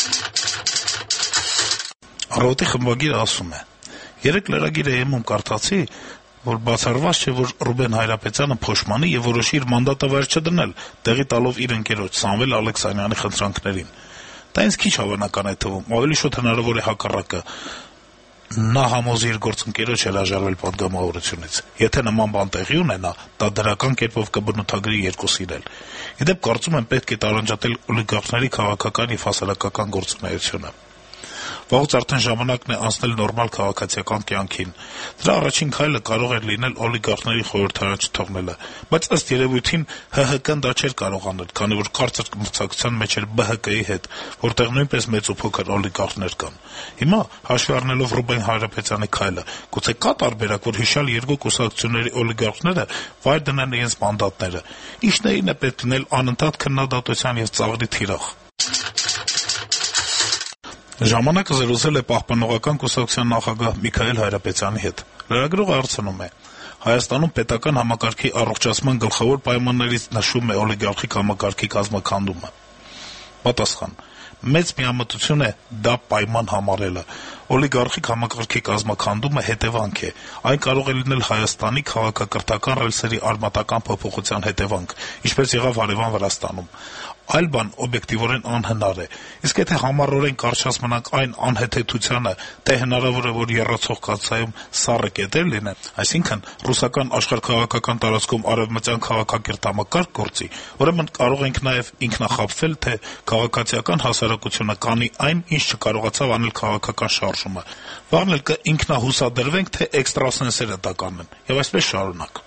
Առավոտի խմբագիրը ասում է. երեք լրագիրը ԵՄ-ում կարդացի, որ բացառված չէ, որ Ռուբեն Հայրապետյանը փոշմանի եւ որոշի իր մանդատը վայր չդնել, տեղի տալով իր ընկերոջ Սամվել Ալեքսանյանի խնդրանքներին։ Դա ինձ քիչ հավանական է թվում, ավելի շուտ հնարավոր է հակառակը։ Նա համոզի իր գործընկերոջ հրաժարվել պատգամավորությունից։ Եթե նման բան տեղի ունենա, դա դրական կերպով կբնութագրի երկուսին էլ։ Իդեպ կարծում եմ պետք է տարանջատել օլիգարխների քաղաքական եւ հասարակական գործունեությունը։ Վաղուց արդեն ժամանակն է անցնել նորմալ քաղաքացիական կյանքին։ Դրա առաջին քայլը կարող էր լինել օլիգարխների խորհրդարան չթողնելը, բայց ըստ երևույթին ՀՀԿ-ն դա չէր կարող անել, քանի որ կարծր մրցակցության մեջ էր ԲՀԿ-ի հետ, որտեղ նույնպես մեծ ու փոքր օլիգարխներ կան։ Հիմա, հաշվի առնելով Ռուբեն Հայրապետյանի քայլը, գուցե կա տարբերակ, որ հիշյալ երկու կուսակցությունների օլիգարխները վայր դնեն իրենց մանդատները։ Ինչներին է պետք լինել անընդհատ քննադատության եւ ծաղրի թիրախ։ Ժամանակը զրուցել է Պահպանողական կուսակցության նախագահ Միքայել Հայրապետյանի հետ։ Լրագրողը հարցնում է. Հայաստանում պետական համակարգի առողջացման գլխավոր պայմաններից նշվում է օլիգարխիկ համակարգի կազմաքանդումը։ Պատասխան. մեծ միամտություն է դա պայման համարելը։ Օլիգարխիկ համակարգի կազմաքանդումը հետևանք է։ Այն կարող է լինել Հայաստանի քաղաքակրթական ռելսերի արմատական փոփոխության հետևանք, ինչպես եղավ հարևան Վրաստանում։ Այլ բան օբյեկտիվորեն անհնար է։ Իսկ եթե համառորեն կարճած մնանք այն անհեթեթությանը, թե հնարավոր է, որ եռացող կաթսայում սառը կետեր լինեն, այսինքն ռուսական աշխարհքաղաքական տարածքում արևմտյան քաղաքակիրթ համակարգ գործի, ուրեմն կարող ենք նաև ինքնախաբվել, թե քաղաքացիական հասարակությունը կանի այն, ինչ չկարողացավ անել քաղաքական շարժումը։ Վաղն էլ կինքնահուսադրվենք, թե էքստրասենսերը դա կանեն, եւ այսպես շարունակ։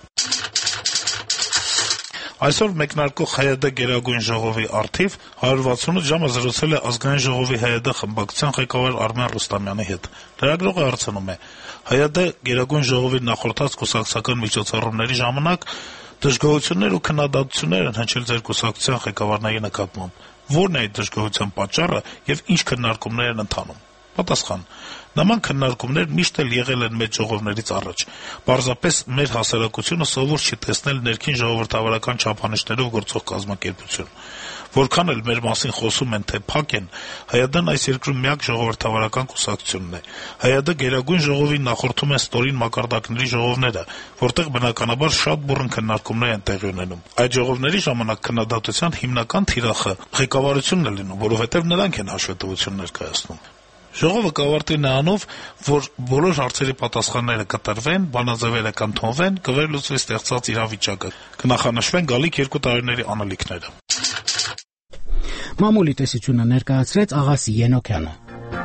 Այսօր մեկնարկող ՀՅԴ Գերագույն ժողովի առթիվ 168 ժամը զրուցել է Ազգային ժողովի ՀՅԴ խմբակցության ղեկավար Արմեն Ռուստամյանի հետ։ Լրագրողը հարցնում է. ՀՅԴ Գերագույն ժողովի նախորդած կուսակցական միջոցառումների ժամանակ դժգոհություններ ու քննադատություններ են հնչել ձեր կուսակցության ղեկավարների նկատմամբ։ Որն է այդ դժգոհության պատճառը եւ ինչ քննարկումներ են ընթանում։ Պատասխան. նման քննարկումներ միշտ էլ եղել են մեծ ժողովներից առաջ։ Պարզապես մեր հասարակությունը սովոր չի տեսնել ներքին ժողովրդավարական չափանիշներով գործող կազմակերպություն։ Որքան էլ մեր մասին խոսում են, թե փակ են, ՀՅԴ-ն այս երկրում միակ ժողովրդավարական կուսակցությունն է։ ՀՅԴ Գերագույն ժողովին նախորդում են ստորին մակարդակների ժողովները, որտեղ բնականաբար շատ բուռն քննարկումներ են տեղի ունենում։ Այդ ժողովների ժամանակ քննադատության հիմնական թիրախը ղեկավարությունն է լինում, որովհետև նրանք են հաշվետվություն ներկայացնում։ Ժողովը կավարտի նրանով, որ բոլոր հարցերի պատասխանները կտրվեն, բանաձևերը կընդունվեն, կվերլուծվի ստեղծած իրավիճակը, կնախանշվեն գալիք 2 տարիների անելիքները։ Մամուլի տեսությունը ներկայացրեց Աղասի Ենոքյանը։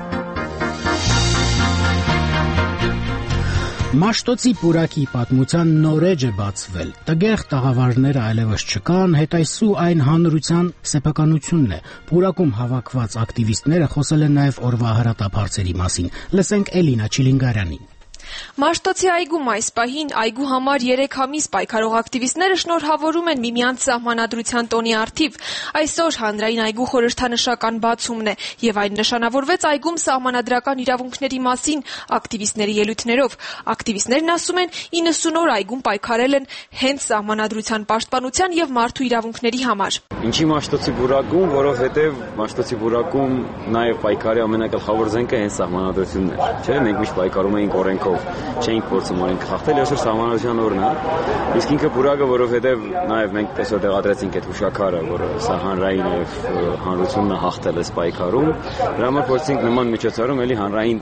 Մաշտոցի պուրակի պատմության նոր էջ է բացվել։ Տգեղ տաղավարները այլևս չկան, հետայսու այն հանրության սեփականությունն է։ Պուրակում հավաքված ակտիվիստները խոսել են նաև օրվա հրատապարծերի մասին։ Լսենք Էլինա Չիլինգարյանին։ Մաշտոցի այգում այս պահին այգու համար 3 ամիս պայքարող ակտիվիստները շնորհավորում են միմյանց սահմանադրության տոնի առթիվ։ Այսօր հանրային այգու խորհրդանշական բացումն է, եւ այն նշանավորվեց այգում սահմանադրական իրավունքների մասին ակտիվիստների ելույթներով։ Ակտիվիստներն ասում են 90 օր այգում պայքարել են հենց սահմանադրության պաշտպանության եւ մարդու իրավունքների համար։ Ինչի Մաշտոցի բուրակում, որովհետեւ Մաշտոցի բուրակում նաեւ պայքարի ամենագլխավոր զենքը հենց սահմանադրությունն է, չէ՞, մենք միշտ պայքարում էինք օրենքով, չէինք փորձում օրենք խախտել, այսօր սահմանադրության օրն է։ Իսկ ինքը բուրակը, որովհետեւ նաեւ մենք այսօր տեղադրեցինք այդ հուշակարը, որը սա հանրային եւ հանրությունն հաղթել է պայքարում, դրա համար փորձենք նման միջոցառում էլի հանրային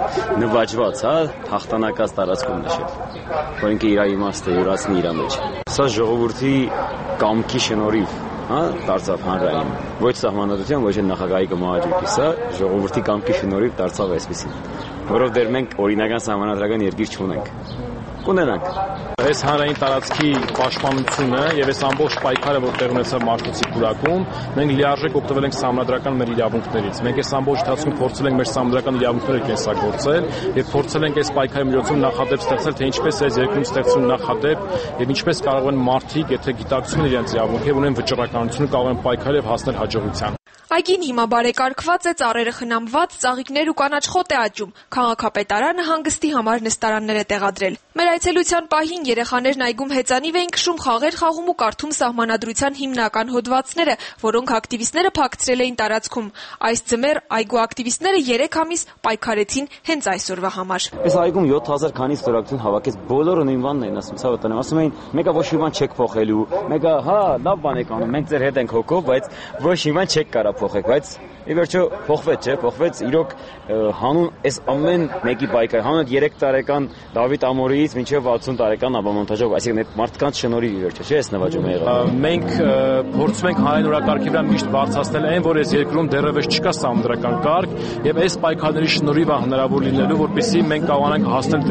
նվաճված, հաղթանակած տարածքում նշել, որ ինքը իր իմաստը յուրացնի իր մեջ։ Սա ժողովրդի կամքի շնորհիվ դարձավ հանրային, ոչ սահմանադրության, ոչ նախագահի կմահաճույքի, սա ժողովրդի կամքի շնորհիվ դարձավ այսպեսին, որով դեռ մենք օրինական սահմանադրական երկիր չունենք։ Կունենանք։ Այս հանրային տարածքի պաշտպանությունը եւ այս ամբողջ պայքարը, որ տեղ ունեցավ Մաշտոցի բուրակում, մենք լիարժեք օգտվել ենք սահմանադրական մեր իրավունքներից։ Մենք այս ամբողջ ընթացքում փորձել ենք մեր սահմանադրական իրավունքները կենսագործել եւ փորձել ենք այս պայքարի միջոցով նախադեպ ստեղծել, թե ինչպես է այս երկրում ստեղծում նախադեպ եւ ինչպես կարող են մարդիկ, եթե գիտակցություն իրենց իրավունքով ունեն վճռականություն, կարող են պայքարել եւ հասնել հաջողության։ Այգին հիմա բարեկարգված է, ծառերը խնամված, ծաղիկներ ու կանաչ խոտ է աճում։ Քաղաքապետարանը հանգստի համար նստարաններ է տեղադրել։ Մեր այցելության պահին երեխաներն այգում հեծանիվ էին քշում, խաղեր խաղում ու կարդում սահմանադրության հիմնական հոդվածները, որոնք ակտիվիստները փակցրել էին տարածքում։ Այս ձմեռ այգու ակտիվիստները 3 ամիս պայքարեցին հենց այսօրվա համար։ Այս այգում 7000 քանի ստորագրություն հավաքեց, բոլորը նույն բանն էին ասում, ցավը տնեմ, ասում էին, մեկը ոչ մի բան չեք փոխելու, մեկը լավ բան եք անում, մենք ձեր հետ ենք հոգով, բայց ոչ մի բան չեք կարա փոխեք, բայց ի վերջո փոխվեց, չէ՞, փոխվեց իրոք հանուն այս ամեն մեկի պայքարը, հանուն 3 տարեկան Դավիթ Ամորիից մինչև 60 տարեկան Աբամոնտաժով, այսինքն այդ մարդկանց շնորհիվ ի վերջո, չէ՞, այս նվաճումը եղավ։ Մենք փորձում ենք հանրային օրակարգի վրա միշտ բարձրացնել այն, որ այս երկրում դեռևս չկա սահմանադրական կարգ, եւ այս պայքարների շնորհիվ է հնարավոր լինելու, որպեսզի մենք կարողանանք հասնել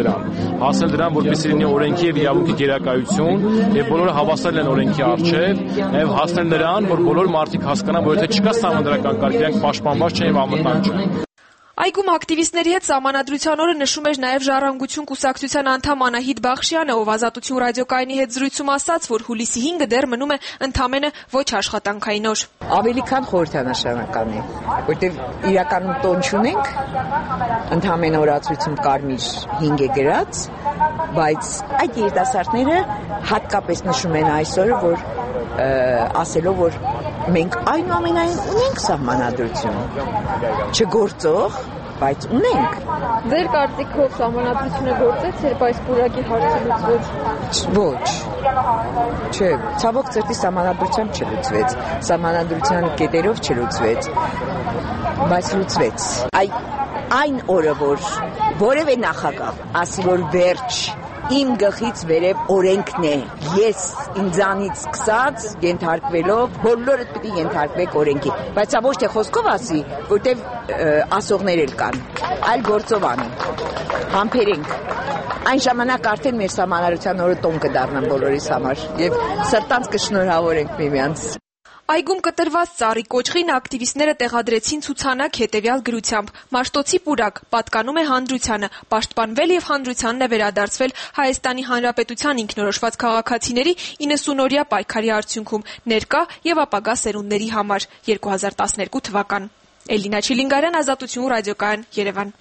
դրան, որպեսզի լինի օրենքի եւ իրավունքի գերակայություն, եւ բոլորը հավասար են օրենքի առջեւ, եւ հասնել նրան, որ բոլոր մարդիկ հասկանան, որ եթե չկա սահմանադրական կարգ, իրենք պաշտպանված չեն եւ անվտանգ չեն։ Այգում ակտիվիստների հետ սահմանադրության օրը նշում էր նաև Ժառանգություն կուսակցության անդամ Անահիտ Բախշյանը, ով Ազատություն ռադիոկայանի հետ զրույցում ասաց, որ հուլիսի 5-ը դեռ մնում է ընդամենը ոչ աշխատանքային օր։ Ավելի քան խորհրդանշանականի, որտեղ իրականում տոն չունենք, ընդամենը օրացույցում կարմիր 5 է գրած, բայց այդ երիտասարդները հատկապես նշում են այսօրը, որ ասելով, որ մենք այնուամենայն ունենք սահմանադրություն, չգործող, բայց ունենք։ Ձեր կարծիքով սահմանադրությունը գործեց, երբ այս պուրակի հարցը լուծվեց։ Ոչ։ Չէ, ցավոք ծրտի սահմանադրությամբ չլուծվեց, սահմանադրության կետերով չլուծվեց, բայց լուծվեց։ Այն օրը, որ որևէ նախագահ ասի, որ վերջ իմ գլխից վերև օրենքն է, ես ինձանից սկսած ենթարկվելով բոլորդ պիտի ենթարկվեք օրենքի, բայց ոչ թե խոսքով ասի, որտեվ ասողներ էլ կան, այլ գործով անի, համբերենք, այն ժամանակ արդեն մեր սահմանադրության օրը տոն կդառնան բոլորիս համար եւ սրտանց կշնորհավորենք միմյանց։ Այգում կտրված ծառի կոճղին ակտիվիստները տեղադրեցին ցուցանակ հետևյալ գրությամբ. Մաշտոցի պուրակ պատկանում է հանրությանը, պաշտպանվել եւ հանրությանն է վերադարձվել Հայաստանի Հանրապետության ինքնորոշված քաղաքացիների 90-օրյա պայքարի արդյունքում ներկա եւ ապագա սերունդների համար 2012 թվական։ Էլինա Չիլինգարյան, Ազատություն ռադիոկայան, Երևան։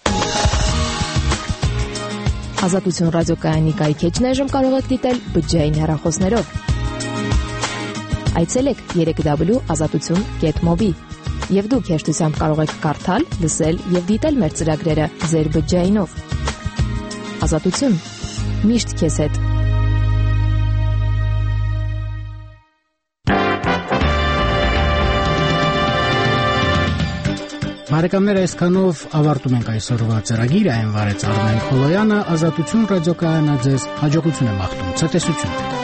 Ազատություն ռադիոկայանի կայքեջն այժմ կարող եք դիտել բջջային հեռախոսներով։ Այցելեք www.azatutun.mobi եւ դուք հեշտությամբ կարող եք կարդալ, լսել եւ դիտել մեր ծրագրերը ձեր բջջայինով։ Ազատություն։ Միշտ քեզ հետ։ Բարեկամներ, այսքանով ավարտում ենք այսօրվա ծրագիրը, այն վարեց Արմեն Խոլոյանը, Ազատություն ռադիոկայանը ձեզ հաջողություն է մաղթում, ցտեսություն։